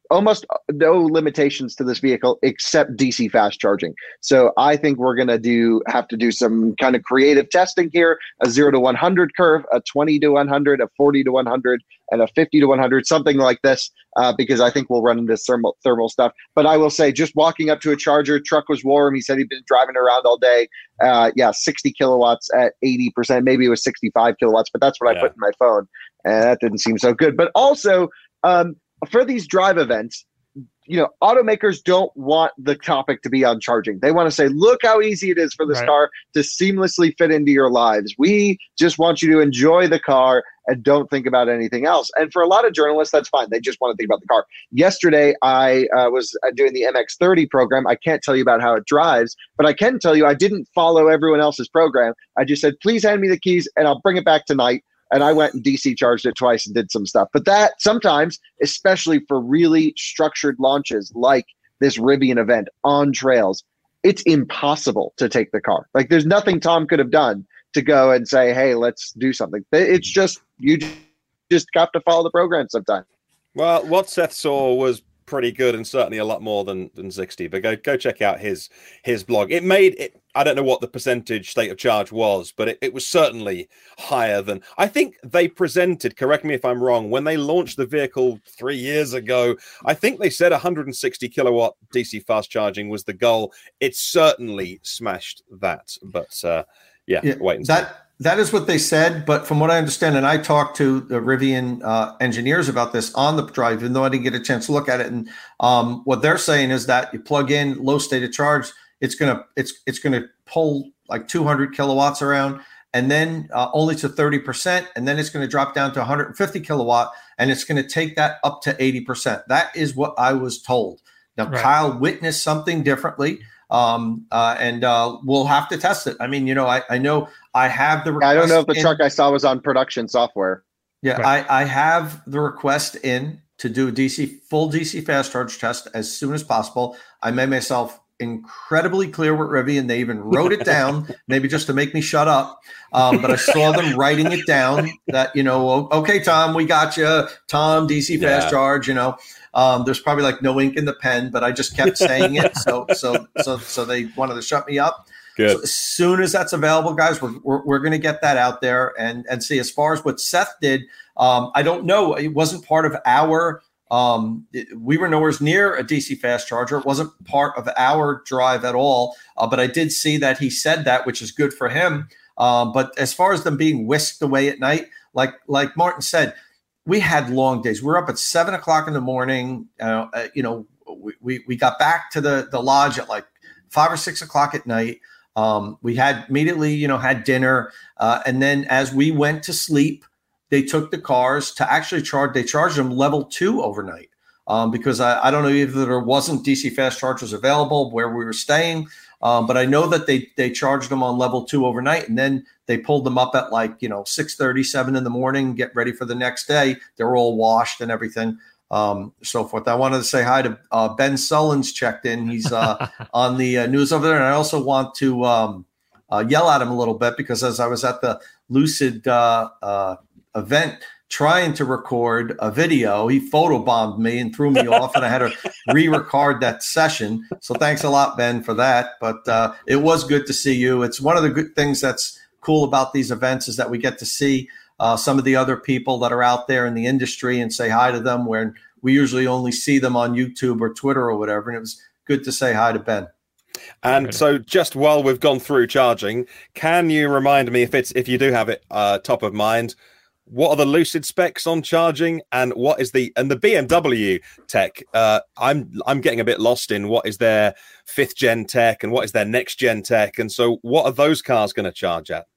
almost no limitations to this vehicle except D C fast charging. So I think we're going to do have to do some kind of creative testing here, a zero to one hundred curve, a twenty to one hundred, a forty to one hundred, and a fifty to one hundred, something like this, uh, because I think we'll run into thermal, thermal stuff. But I will say, just walking up to a charger, truck was warm. He said he'd been driving around all day. Uh, yeah, sixty kilowatts at eighty percent. Maybe it was sixty-five kilowatts, but that's what yeah. I put in my phone. And that didn't seem so good. But also, um, for these drive events, you know, automakers don't want the topic to be on charging. They want to say, look how easy it is for this right. car to seamlessly fit into your lives. We just want you to enjoy the car and don't think about anything else. And for a lot of journalists, that's fine. They just want to think about the car. Yesterday, I uh, was doing the M X thirty program. I can't tell you about how it drives, but I can tell you I didn't follow everyone else's program. I just said, please hand me the keys and I'll bring it back tonight. And I went and D C charged it twice and did some stuff. But that sometimes, especially for really structured launches like this Rivian event on trails, it's impossible to take the car. Like there's nothing Tom could have done to go and say, hey, let's do something. It's just, you just have to follow the program sometimes. Well, what Seth saw was pretty good and certainly a lot more than than sixty, but go go check out his his blog. It made it, I don't know what the percentage state of charge was, but it, it was certainly higher than I think they presented. Correct me if I'm wrong. When they launched the vehicle three years ago, I think they said one hundred sixty kilowatt D C fast charging was the goal. It certainly smashed that, but uh yeah, yeah wait and that see. That is what they said, but from what I understand, and I talked to the Rivian uh, engineers about this on the drive, even though I didn't get a chance to look at it. And um, what they're saying is that you plug in low state of charge, it's gonna it's it's gonna pull like two hundred kilowatts around, and then uh, only to thirty percent, and then it's going to drop down to one hundred fifty kilowatt, and it's going to take that up to eighty percent. That is what I was told. Now, right. Kyle witnessed something differently. Um, uh, and, uh, we'll have to test it. I mean, you know, I, I know I have the, I don't know if the in, truck I saw was on production software. Yeah. Right. I, I have the request in to do a D C full D C fast charge test as soon as possible. I made myself incredibly clear with Rivian. They even wrote it down, maybe just to make me shut up. Um, but I saw them writing it down that, you know, okay, Tom, we got you. Tom, D C fast yeah. charge, you know. Um, there's probably like no ink in the pen, but I just kept saying it. So, so, so, so they wanted to shut me up. Good. So as soon as that's available, guys, we're, we're, we're going to get that out there and, and see. As far as what Seth did, um, I don't know. It wasn't part of our, um, it, we were nowhere near a D C fast charger. It wasn't part of our drive at all. Uh, but I did see that he said that, which is good for him. Um, but as far as them being whisked away at night, like, like Martin said, we had long days. We were up at seven o'clock in the morning. Uh, uh, you know, we, we we got back to the the lodge at like five or six o'clock at night. Um, we had immediately, you know, had dinner, uh, and then as we went to sleep, they took the cars to actually charge. They charged them level two overnight um, because I, I don't know if there wasn't D C fast chargers available where we were staying, um, but I know that they they charged them on level two overnight, and then they pulled them up at like, you know, six thirty, seven in the morning, get ready for the next day. They were all washed and everything, um, so forth. I wanted to say hi to uh, Ben Sullins checked in. He's uh, on the uh, news over there. And I also want to um, uh, yell at him a little bit because as I was at the Lucid uh, uh, event trying to record a video, he photobombed me and threw me off and I had to re-record that session. So thanks a lot, Ben, for that. But uh, it was good to see you. It's one of the good things that's cool about these events is that we get to see uh, some of the other people that are out there in the industry and say hi to them where we usually only see them on YouTube or Twitter or whatever. And it was good to say hi to Ben. And so just while we've gone through charging, can you remind me if it's, if you do have it uh, top of mind, what are the Lucid specs on charging and what is the, and the B M W tech? Uh, I'm, I'm getting a bit lost in what is their fifth gen tech and what is their next gen tech. And so what are those cars going to charge at?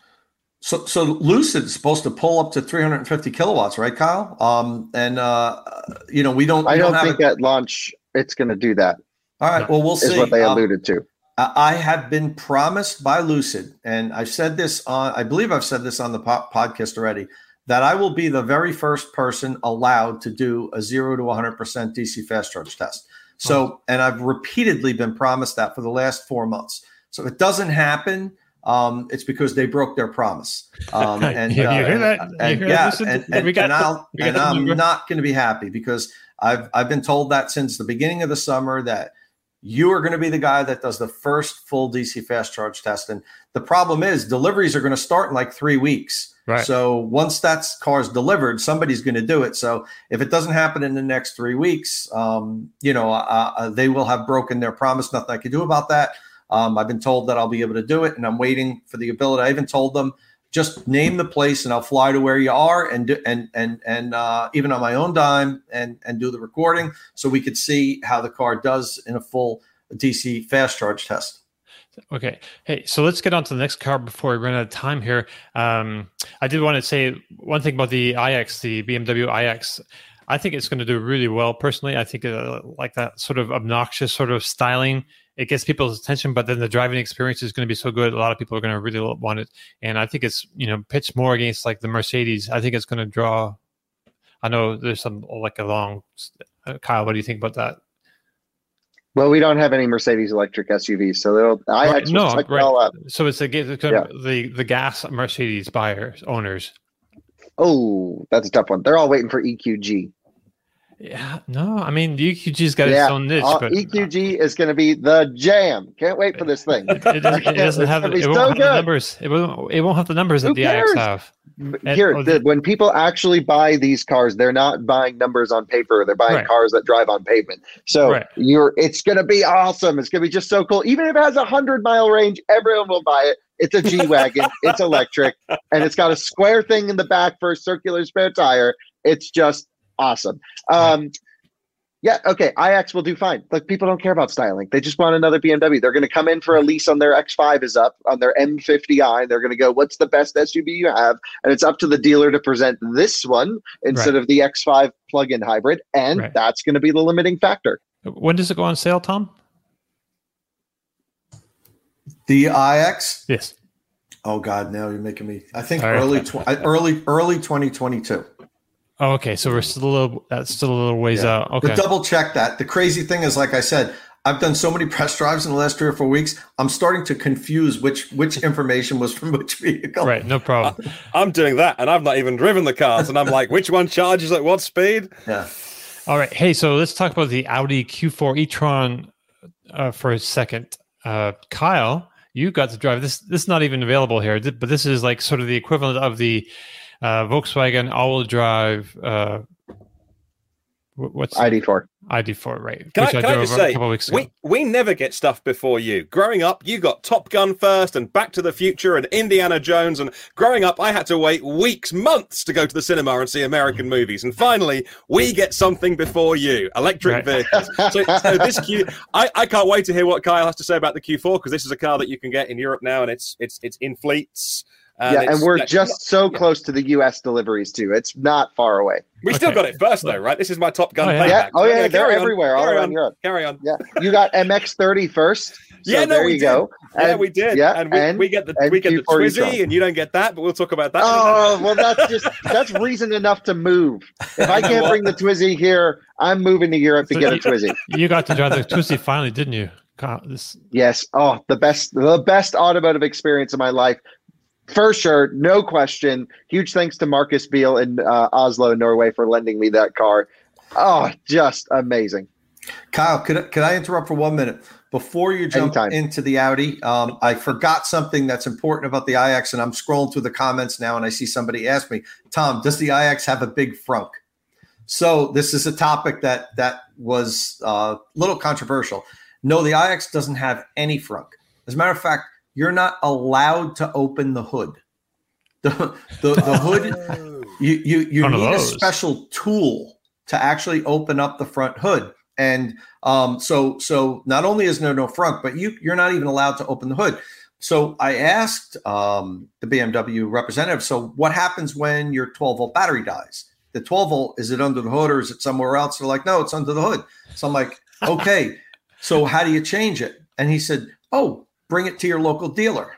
So, so Lucid is supposed to pull up to three hundred fifty kilowatts, right, Kyle? Um, and, uh, you know, we don't, we I don't, don't think have at launch it's going to do that. All right. Well, we'll see. Is what they um, alluded to. I have been promised by Lucid, and I've said this on, I believe I've said this on the po- podcast already, that I will be the very first person allowed to do a zero to one hundred percent D C fast charge test. So, and I've repeatedly been promised that for the last four months. So if it doesn't happen, um, it's because they broke their promise. Um, and, you uh, hear that? and, you hear yeah, that? and, and, we got and, I'll, we got and I'm not going to be happy because I've I've been told that since the beginning of the summer that you are going to be the guy that does the first full D C fast charge test. And the problem is deliveries are going to start in like three weeks. Right. So once that car is delivered, somebody's going to do it. So if it doesn't happen in the next three weeks, um, you know, uh, uh, they will have broken their promise. Nothing I can do about that. Um, I've been told that I'll be able to do it, and I'm waiting for the ability. I even told them, just name the place and I'll fly to where you are and do, and and and uh, even on my own dime and and do the recording so we could see how the car does in a full D C fast charge test. Okay. Hey, so let's get on to the next car before we run out of time here. Um, I did want to say one thing about the iX, the B M W iX. I think it's going to do really well personally. I think uh, like that sort of obnoxious sort of styling, it gets people's attention, but then the driving experience is going to be so good. A lot of people are going to really want it. And I think it's, you know, pitched more against like the Mercedes. I think it's going to draw, I know there's some like a long, uh, Kyle, what do you think about that? Well, we don't have any Mercedes electric S U Vs, so they'll, I Right, actually no, check right. it all out. So it's, a, it's Yeah. the, the gas Mercedes buyers, owners. Oh, that's a tough one. They're all waiting for E Q G. Yeah, no, I mean, the E Q G's got Yeah, its own niche, uh, but E Q G is going to be the jam. Can't wait for this thing. it, it doesn't, it doesn't have, It's it gonna won't be have so the good. numbers. It won't, it won't have the numbers that Who the iX cares? have. And- Here, oh, the, when people actually buy these cars, they're not buying numbers on paper. They're buying Right. cars that drive on pavement. So Right. you're, it's going to be awesome. It's going to be just so cool. Even if it has a hundred mile range, everyone will buy it. It's a G wagon. It's electric, and it's got a square thing in the back for a circular spare tire. It's just awesome. Um, Yeah, okay. iX will do fine. Like, people don't care about styling. They just want another B M W. They're going to come in for a lease on their X five is up, on their M fifty i. They're going to go, what's the best S U V you have? And it's up to the dealer to present this one instead Right. of the X five plug-in hybrid. And Right. that's going to be the limiting factor. When does it go on sale, Tom? The iX. Yes. Oh God, now you're making me. I think All right. early tw- early early twenty twenty-two. Oh, okay. So we're still a little, that's still a little ways Yeah. out. Okay. But double check that. The crazy thing is, like I said, I've done so many press drives in the last three or four weeks. I'm starting to confuse which which information was from which vehicle. Right. No problem. I'm doing that, and I've not even driven the cars, and I'm like, which one charges at what speed? Yeah. All right. Hey, so let's talk about the Audi Q four e-tron uh, for a second. Uh, Kyle, you got to drive this. This is not even available here, th- but this is like sort of the equivalent of the uh, Volkswagen all-wheel drive. Uh, wh- what's I D four. I D four, right? Can I, Which can I just a say, couple of weeks ago. we, we never get stuff before you. Growing up, you got Top Gun first and Back to the Future and Indiana Jones. And growing up, I had to wait weeks, months to go to the cinema and see American movies. And finally, we get something before you, electric Right. vehicles. So, so this Q, I, I can't wait to hear what Kyle has to say about the Q four, because this is a car that you can get in Europe now, and it's it's it's in fleets. Yeah, and it's- we're yeah, just so yeah. close to the U S deliveries, too. It's not far away. We still Okay. got it first, though, right? This is my Top Gun Oh, yeah. playback. Yeah. Oh, yeah. carry They're on, everywhere, all carry around on, Europe. Carry on. Yeah. You got M X thirty first. So Yeah, no, there we you did. go. Yeah, And- we did. Yeah, and we, and- we get the and we get the Q four Twizy, e-tron. and you don't get that, but we'll talk about that. Oh, well, that's just that's reason enough to move. If I can't bring the Twizy here, I'm moving to Europe to So get a you- Twizy. You got to drive the Twizy finally, didn't you? Kyle, this, Yes. Oh, the best the best automotive experience of my life. For sure, no question. Huge thanks to Marcus Beal in uh, Oslo, Norway, for lending me that car. Oh, just amazing. Kyle, could I- could I interrupt for one minute before you jump Anytime. into the Audi? Um, I forgot something that's important about the iX, and I'm scrolling through the comments now, and I see somebody ask me, Tom, does the iX have a big frunk? So this is a topic that that was uh, a little controversial. No, the iX doesn't have any frunk. As a matter of fact, you're not allowed to open the hood. The the, the hood you you, you One of need a those. special tool to actually open up the front hood. And um, so so not only is there no front, but you you're not even allowed to open the hood. So I asked um, the B M W representative, so what happens when your twelve volt battery dies? The twelve volt, is it under the hood or is it somewhere else? They're like, no, it's under the hood. So I'm like, okay, so how do you change it? And he said, oh, bring it to your local dealer.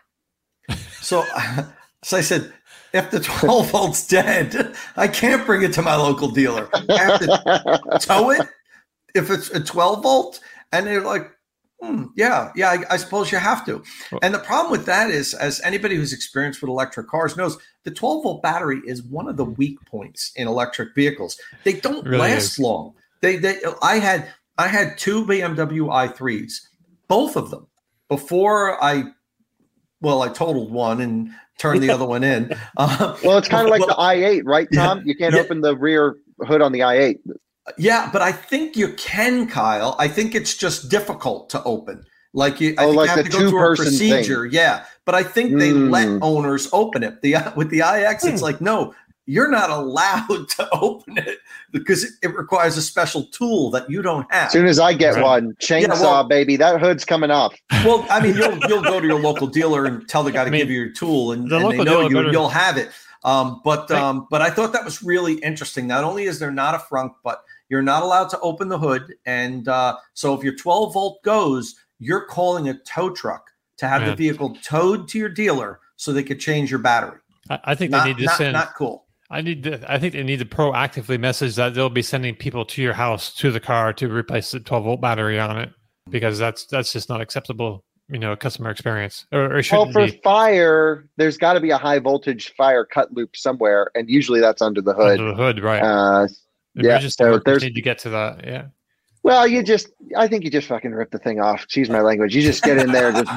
So, so I said, if the twelve volt's dead, I can't bring it to my local dealer. I have to tow it if it's a twelve volt. And they're like, hmm, yeah, yeah, I, I suppose you have to. And the problem with that is, as anybody who's experienced with electric cars knows, the twelve volt battery is one of the weak points in electric vehicles. They don't Really last is. long. They, they, I had, I had two B M W i threes, both of them, before I, well, I totaled one and turned the other one in. Uh, well, it's kind of like well, the i eight, right, Tom? Yeah, you can't yeah. open the rear hood on the i eight. Yeah, but I think you can, Kyle. I think it's just difficult to open. Like you, I oh, think like you have the to go through a two-person procedure. thing. Yeah, but I think they Mm. let owners open it. The with the i X, it's like no, you're not allowed to open it because it, it requires a special tool that you don't have. As soon as I get Right. one, chainsaw, Yeah, well- baby, that hood's coming off. Well, I mean, you'll you'll go to your local dealer and tell the guy to I mean, give you your tool, and, the and they local know dealer you, better- you'll have it. Um, but Right. um, but I thought that was really interesting. Not only is there not a frunk, but you're not allowed to open the hood, and uh, so if your twelve volt goes, you're calling a tow truck to have Yeah. the vehicle towed to your dealer so they could change your battery. I, I think Not they need to not, send. not cool. I need to. I think they need to proactively message that they'll be sending people to your house to the car to replace the twelve volt battery on it, because that's that's just not acceptable. You know, customer experience, or, or it Well, shouldn't for be fire, there's got to be a high voltage fire cut loop somewhere, and usually that's under the hood. under the hood, right? Uh, yeah, Emergency so workers there's- need to get to that. Yeah. well, you just, I think you just fucking rip the thing off. Excuse my language. You just get in there, just.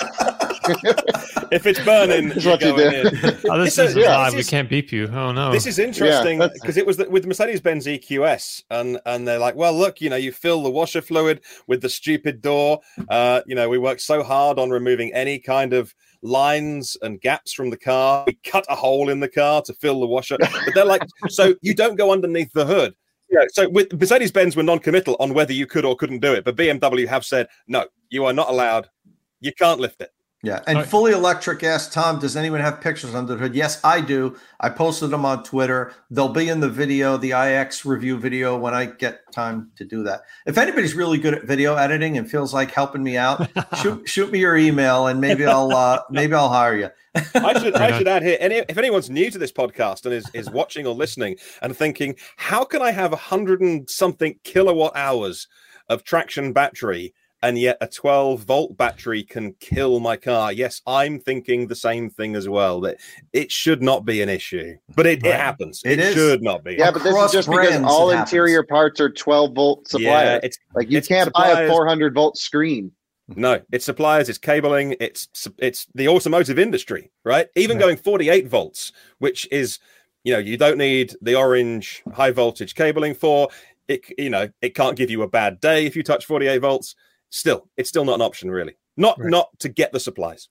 If it's burning, That's you're what you going do. in. Oh, this So, is yeah, live. this We is- can't beep you. Oh no. This is interesting Yeah, that's- because it was the, with Mercedes-Benz E Q S, and and they're like, well, look, you know, you fill the washer fluid with the stupid door. Uh, you know, we worked so hard on removing any kind of lines and gaps from the car. We cut a hole in the car to fill the washer, but they're like, so you don't go underneath the hood. Yeah, so with Mercedes-Benz were non-committal on whether you could or couldn't do it, but B M W have said no, you are not allowed. You can't lift it. Yeah, and Okay. fully electric asked Tom, does anyone have pictures under the hood? Yes, I do. I posted them on Twitter. They'll be in the video, the i X review video, when I get time to do that. If anybody's really good at video editing and feels like helping me out, shoot shoot me your email and maybe I'll uh, maybe I'll hire you. I should Right I on. should add here, any, if anyone's new to this podcast and is, is watching or listening and thinking, how can I have a hundred and something kilowatt hours of traction battery and yet a twelve volt battery can kill my car? Yes, I'm thinking the same thing as well, that it should not be an issue, but it, Right. it happens. It It, is. should not be. Yeah, but this Across is just because brands, all it happens. interior parts are twelve volt yeah, suppliers. it's Like you it's can't buy a suppliers. four hundred volt screen. No, it's suppliers, it's cabling, it's it's the automotive industry, right? Even Right. going forty-eight volts, which is, you know, you don't need the orange high voltage cabling for it. You know, it can't give you a bad day if you touch forty-eight volts. Still, it's still not an option, really. Not Right. not to get the supplies.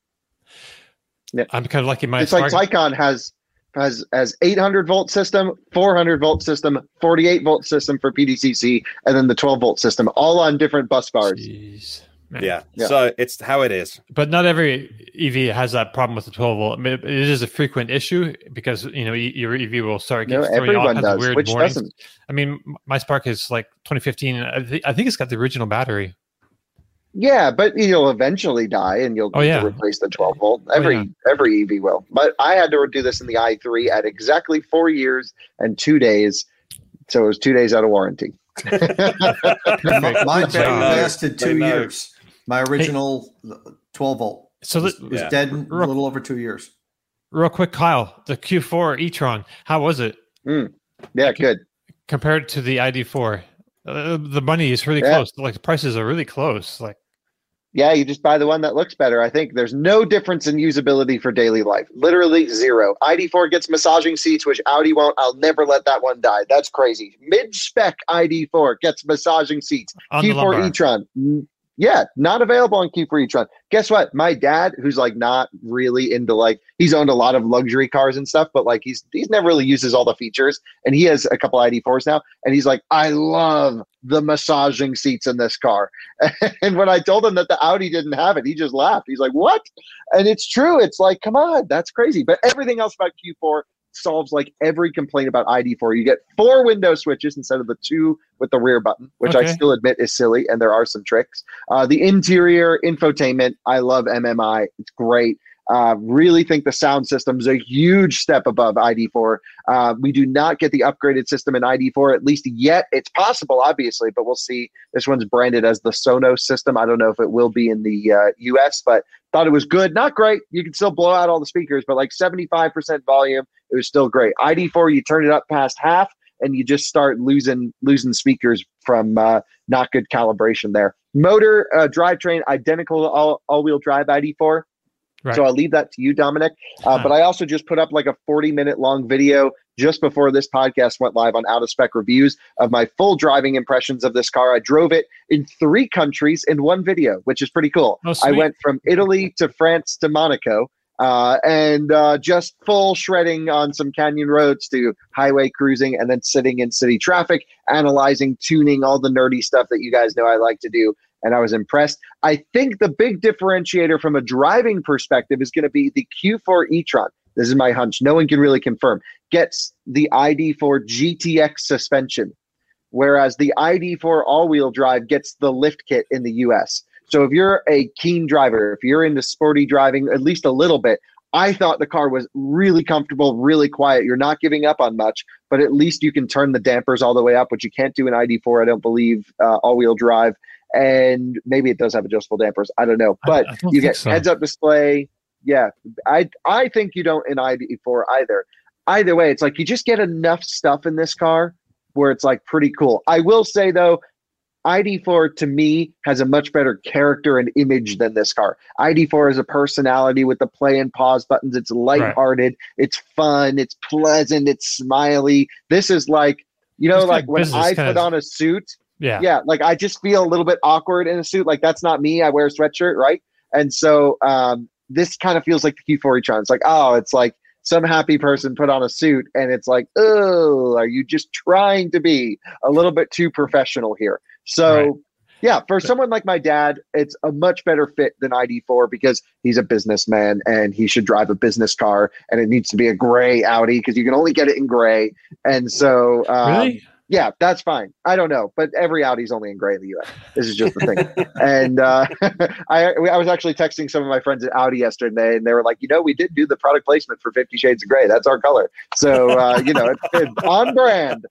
I'm kind of lucky. My It's like Spark- Taycan has has has eight hundred volt system, four hundred volt system, forty-eight volt system for P D C C, and then the twelve volt system, all on different bus bars. Jeez, man. Yeah. Yeah. So it's how it is. But not every E V has that problem with the twelve volt. I mean, it is a frequent issue because you know y- your E V will start No, getting throwing all everyone kinds of does. weird Which warnings. doesn't? I mean, m- my Spark is like twenty fifteen. And I, th- I think it's got the original battery. Yeah, but you'll eventually die, and you'll Oh, need yeah. to replace the twelve volt. Every yeah. every E V will. But I had to do this in the i three at exactly four years and two days, so it was two days out of warranty. Perfect. Mine Good job. lasted They two know. years. My original twelve volt So was, let- was Yeah. dead in a little over two years. Real quick, Kyle, the Q four e-tron, how was it Yeah, good. compared to the I D four? Uh, the money is really Yeah. close. Like the prices are really close. Like Yeah, you just buy the one that looks better. I think there's no difference in usability for daily life. Literally zero. I D four gets massaging seats, which Audi won't. I'll never let that one die. That's crazy. Mid-spec I D four gets massaging seats. on the Q four lumbar. e-tron. mm, Yeah, not available on Q four e-tron. Guess what? My dad, who's like not really into like, he's owned a lot of luxury cars and stuff, but like he's he's never really uses all the features. And he has a couple I D fours now. And he's like, I love the massaging seats in this car. And when I told him that the Audi didn't have it, he just laughed. He's like, what? And it's true. It's like, come on, that's crazy. But everything else about Q four solves like every complaint about I D four. You get four window switches instead of the two with the rear button, which I Okay. still admit is silly, and there are some tricks. Uh, the interior infotainment, I love M M I. It's great. Uh, really think the sound system is a huge step above I D four. Uh, we do not get the upgraded system in I D four, at least yet. It's possible, obviously, but we'll see. This one's branded as the Sonos system. I don't know if it will be in the uh, U S, but thought it was good. Not great. You can still blow out all the speakers, but like seventy-five percent volume. It was still great. I D four, you turn it up past half, and you just start losing losing speakers from uh, not good calibration there. Motor, uh, drivetrain, identical to all, all-wheel drive I D four. Right. So I'll leave that to you, Dominic. Uh, huh. But I also just put up like a forty minute long video just before this podcast went live on Out of Spec Reviews of my full driving impressions of this car. I drove it in three countries in one video, which is pretty cool. Oh, I went from Italy to France to Monaco, uh, and uh, just full shredding on some canyon roads to highway cruising, and then sitting in city traffic, analyzing, tuning, all the nerdy stuff that you guys know I like to do. And I was impressed. I think the big differentiator from a driving perspective is going to be the Q four e-tron. This is my hunch. No one can really confirm. Gets the I D four G T X suspension, whereas the I D four all-wheel drive gets the lift kit in the U S. So if you're a keen driver, if you're into sporty driving at least a little bit, I thought the car was really comfortable, really quiet. You're not giving up on much, but at least you can turn the dampers all the way up, which you can't do in I D four, I don't believe, uh, all-wheel drive. And maybe it does have adjustable dampers. I don't know. But I, I don't you get so. heads-up display. Yeah, I I think you don't in I D four either. Either way, it's like you just get enough stuff in this car where it's like pretty cool. I will say, though, I D four to me has a much better character and image than this car. I D four has a personality with the play and pause buttons. It's lighthearted. Right. It's fun. It's pleasant. It's smiley. This is like, you know, just like when I put of... on a suit. Yeah. Yeah. Like I just feel a little bit awkward in a suit. Like that's not me. I wear a sweatshirt. Right. And so um, this kind of feels like the Q four e-tron. It's like, oh, it's like some happy person put on a suit and it's like, oh, are you just trying to be a little bit too professional here? So right. yeah, for someone like my dad, it's a much better fit than I D four because he's a businessman and he should drive a business car and it needs to be a gray Audi because you can only get it in gray. And so, um, really? Yeah, that's fine. I don't know, but every Audi's only in gray in the U S. This is just the thing. And uh, I I was actually texting some of my friends at Audi yesterday, and they were like, you know, we did do the product placement for Fifty Shades of Grey. That's our color. So, uh, you know, it's, it's on brand.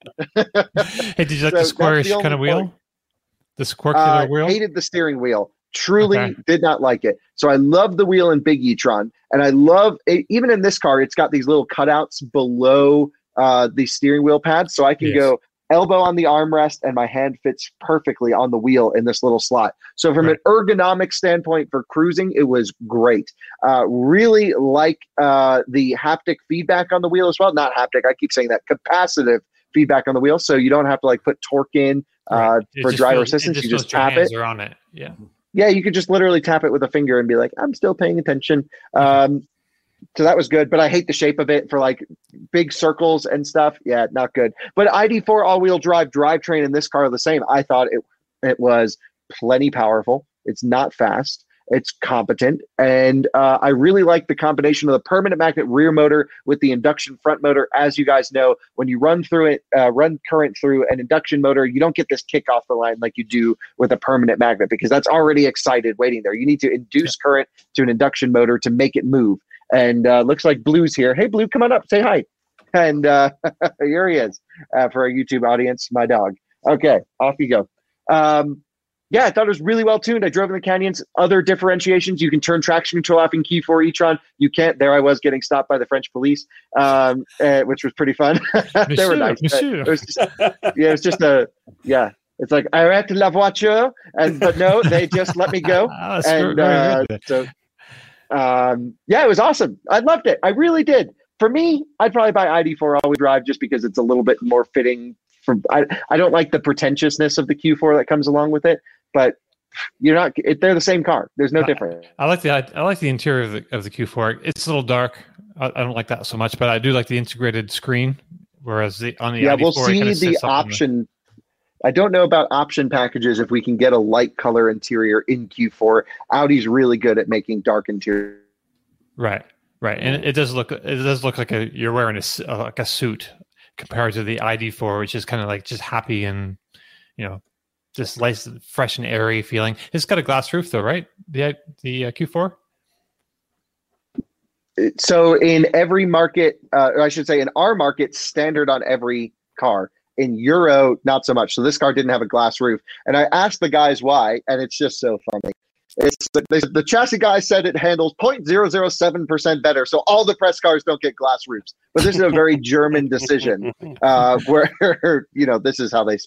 Hey, did you like so the squarish kind of wheel? Point. The squircular uh, wheel? Hated the steering wheel. Truly okay. did not like it. So I love the wheel in Big e-tron. And I love, it, even in this car, it's got these little cutouts below uh, the steering wheel pads. So I can yes. go elbow on the armrest and my hand fits perfectly on the wheel in this little slot. So from right. an ergonomic standpoint for cruising, it was great. Uh, really like uh, the haptic feedback on the wheel as well. Not haptic, I keep saying that. Capacitive feedback on the wheel. So you don't have to like put torque in uh, right. for driver feels, assistance. Just you just tap it. Are on it. Yeah. Yeah, you could just literally tap it with a finger and be like, I'm still paying attention. Um, So that was good, but I hate the shape of it for like big circles and stuff. Yeah, not good. But I D four all-wheel drive drivetrain in this car are the same. I thought it it was plenty powerful. It's not fast. It's competent. And uh, I really like the combination of the permanent magnet rear motor with the induction front motor. As you guys know, when you run through it, uh, run current through an induction motor, you don't get this kick off the line like you do with a permanent magnet because that's already excited waiting there. You need to induce yeah. current to an induction motor to make it move. And uh, looks like Blue's here. Hey, Blue, come on up. Say hi. And uh, here he is uh, for our YouTube audience, my dog. Okay, off you go. Um, yeah, I thought it was really well tuned. I drove in the canyons. Other differentiations, you can turn traction control off in Q four e-tron. You can't. There I was getting stopped by the French police, um, uh, which was pretty fun. They were nice. It was just, yeah, it was just a, yeah. It's like, arrête la voiture. And, but no, they just let me go. Oh, and uh, so... Um, yeah, it was awesome. I loved it. I really did. For me, I'd probably buy I D four all-wheel drive just because it's a little bit more fitting. For I, I don't like the pretentiousness of the Q four that comes along with it, but you're not. It, they're the same car. There's no I, difference. I like the I, I like the interior of the of the Q four. It's a little dark. I, I don't like that so much, but I do like the integrated screen. Whereas the on the yeah, I D four, we'll see the option. The, I don't know about option packages if we can get a light color interior in Q four. Audi's really good at making dark interior. Right, right, and it, it does look it does look like a you're wearing a uh, like a suit compared to the I D four, which is kind of like just happy and you know just nice, fresh and airy feeling. It's got a glass roof though, right? The the uh, Q four. So in every market, uh, or I should say in our market, standard on every car. In Euro, not so much. So this car didn't have a glass roof. And I asked the guys why, and it's just so funny. It's the, the chassis guy said it handles zero point zero zero seven percent better, so all the press cars don't get glass roofs. But this is a very German decision, uh, where you know this is how they.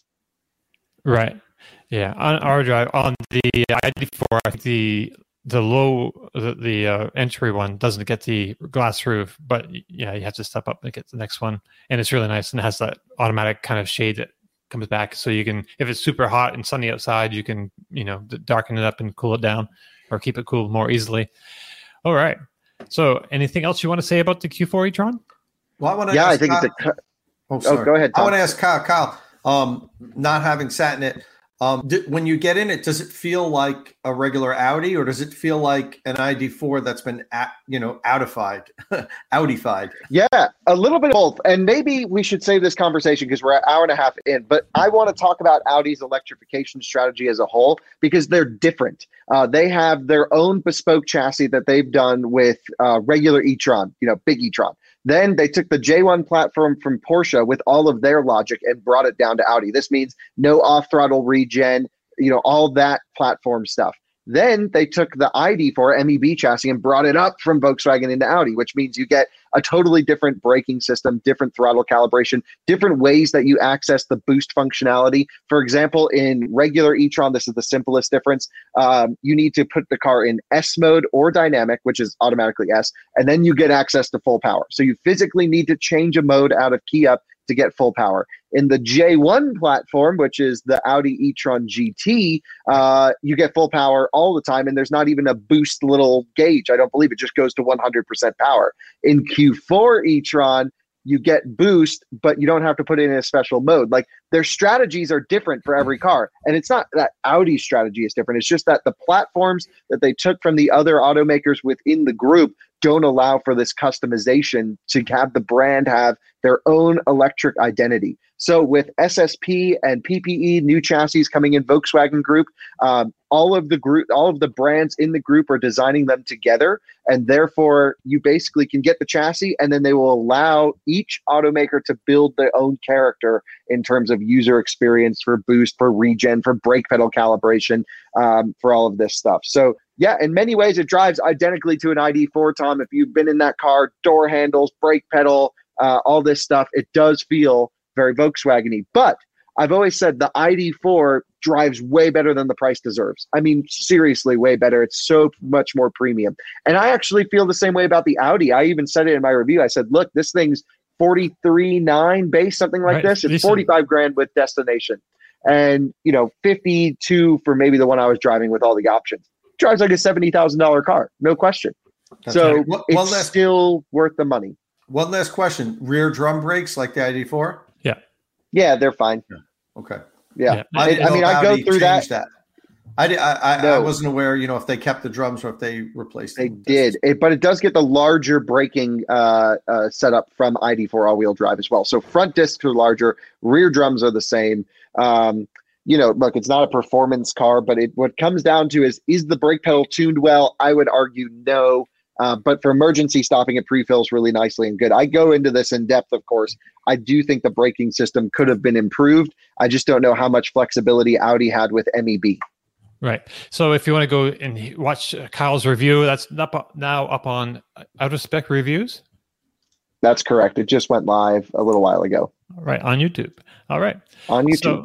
Right. Yeah. On our drive on the I D four, I think the the low the, the uh, entry one doesn't get the glass roof, but yeah, you have to step up and get the next one, and it's really nice and it has that automatic kind of shade that comes back, so you can, if it's super hot and sunny outside, you can, you know, darken it up and cool it down or keep it cool more easily. All right. So anything else you want to say about the Q four e-tron? Well, I want to yeah, ask I think Kyle, it's a. oh, sorry. oh, go ahead, Tom. I want to ask Kyle. Kyle, um, not having sat in it, um, d- when you get in it, does it feel like a regular Audi, or does it feel like an I D four that's been, at, you know, Audified, Audified? Yeah, a little bit of both. And maybe we should save this conversation because we're an hour and a half in. But I want to talk about Audi's electrification strategy as a whole because they're different. Uh, they have their own bespoke chassis that they've done with uh, regular e-tron, you know, big e-tron. Then they took the J one platform from Porsche with all of their logic and brought it down to Audi. This means no off-throttle regen, you know, all that platform stuff. Then they took the I D four M E B chassis and brought it up from Volkswagen into Audi, which means you get a totally different braking system, different throttle calibration, different ways that you access the boost functionality. For example, in regular e-tron, this is the simplest difference. Um, you need to put the car in S mode or dynamic, which is automatically S, and then you get access to full power. So you physically need to change a mode out of key up to get full power. In the J one platform, which is the Audi e-tron G T, uh, you get full power all the time, and there's not even a boost little gauge. I don't believe it just goes to one hundred percent power. In Q four e-tron, you get boost, but you don't have to put it in a special mode. Like, their strategies are different for every car. And it's not that Audi's strategy is different. It's just that the platforms that they took from the other automakers within the group don't allow for this customization to have the brand have their own electric identity. So with S S P and P P E, new chassis coming in Volkswagen Group, um, all of the group, all of the brands in the group are designing them together, and therefore you basically can get the chassis, and then they will allow each automaker to build their own character in terms of user experience for boost, for regen, for brake pedal calibration, um, for all of this stuff. So yeah, in many ways it drives identically to an I D four, Tom. If you've been in that car, door handles, brake pedal, uh, all this stuff, it does feel very Volkswagen-y. But I've always said the I D four drives way better than the price deserves. I mean, seriously, way better. It's so much more premium. And I actually feel the same way about the Audi. I even said it in my review. I said, look, this thing's forty-three nine base, something like Right. this. It's Decent. forty-five grand with destination. And, you know, fifty-two for maybe the one I was driving with all the options. Drives like a seventy thousand dollars car, no question. That's so right. One- it's one last- still worth the money. One last question: rear drum brakes like the I D four? Yeah, they're fine. Okay. Yeah. Yeah. I, didn't I know mean, if I go Audi through that. changed that. I, did, I, I, I No. wasn't aware, you know, if they kept the drums or if they replaced They them. did, it, but it does get the larger braking uh, uh, setup from I D four all-wheel drive as well. So front discs are larger, rear drums are the same. Um, you know, look, it's not a performance car, but it what comes down to is, is the brake pedal tuned well? I would argue no. Uh, but for emergency stopping, it pre-fills really nicely and good. I go into this in depth, of course. I do think the braking system could have been improved. I just don't know how much flexibility Audi had with M E B. Right. So if you want to go and watch uh, Kyle's review, that's up, now up on Out of Spec Reviews. That's correct. It just went live a little while ago All right, on YouTube. All right. on YouTube. So,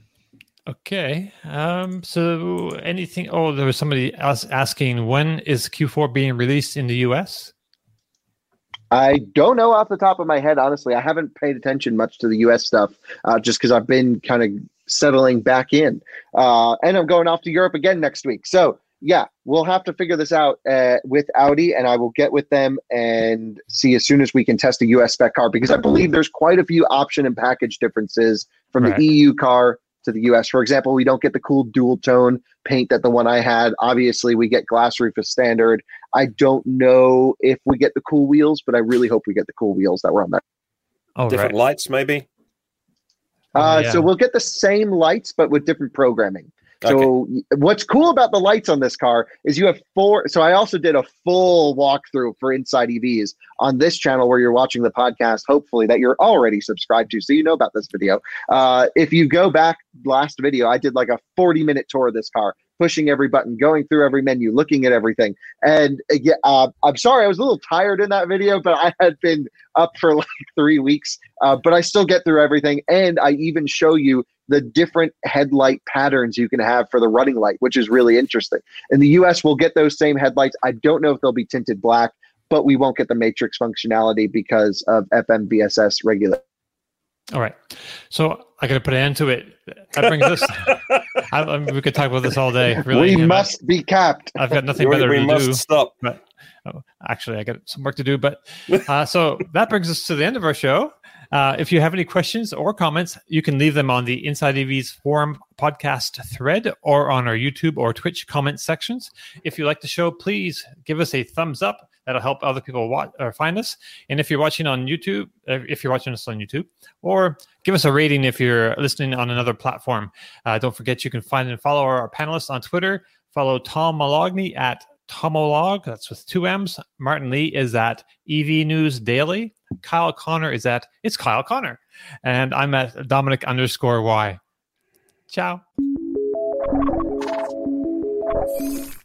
okay. Um, so anything? Oh, there was somebody else asking, when is Q four being released in the U S? I don't know off the top of my head, honestly. I haven't paid attention much to the U S stuff uh, just because I've been kind of settling back in. Uh, and I'm going off to Europe again next week. So, yeah, we'll have to figure this out uh, with Audi, and I will get with them and see as soon as we can test a U S spec car, because I believe there's quite a few option and package differences from Right. the E U car to the U S. For example, we don't get the cool dual tone paint that the one I had. Obviously, we get glass roof as standard. I don't know if we get the cool wheels, but I really hope we get the cool wheels that were on there. Oh, Different right. lights, maybe. Uh, yeah. So we'll get the same lights, but with different programming. So y- what's cool about the lights on this car is you have four. So I also did a full walkthrough for Inside E Vs on this channel where you're watching the podcast, hopefully, that you're already subscribed to, so you know about this video. Uh, if you go back last video, I did like a forty minute tour of this car. pushing every button, going through every menu, looking at everything. And uh, yeah, uh, I'm sorry, I was a little tired in that video, but I had been up for like three weeks, uh, but I still get through everything. And I even show you the different headlight patterns you can have for the running light, which is really interesting. In the U S, we'll get those same headlights. I don't know if they'll be tinted black, but we won't get the matrix functionality because of F M V S S regulations. All right. So I got to put an end to it. That brings us. I, I mean, we could talk about this all day. Really, we must I, be capped. I've got nothing better we to must do. Stop. But oh, actually, I got some work to do. But uh, so that brings us to the end of our show. Uh, if you have any questions or comments, you can leave them on the Inside E V's forum podcast thread or on our YouTube or Twitch comment sections. If you like the show, please give us a thumbs up. That'll help other people watch or find us. And if you're watching on YouTube, if you're watching us on YouTube, or give us a rating if you're listening on another platform. Uh, don't forget you can find and follow our panelists on Twitter. Follow Tom Moloughney at Tomolog. That's with two M's. Martin Lee is at E V News Daily. Kyle Connor is at It's Kyle Connor. And I'm at Dominic underscore Y. Ciao.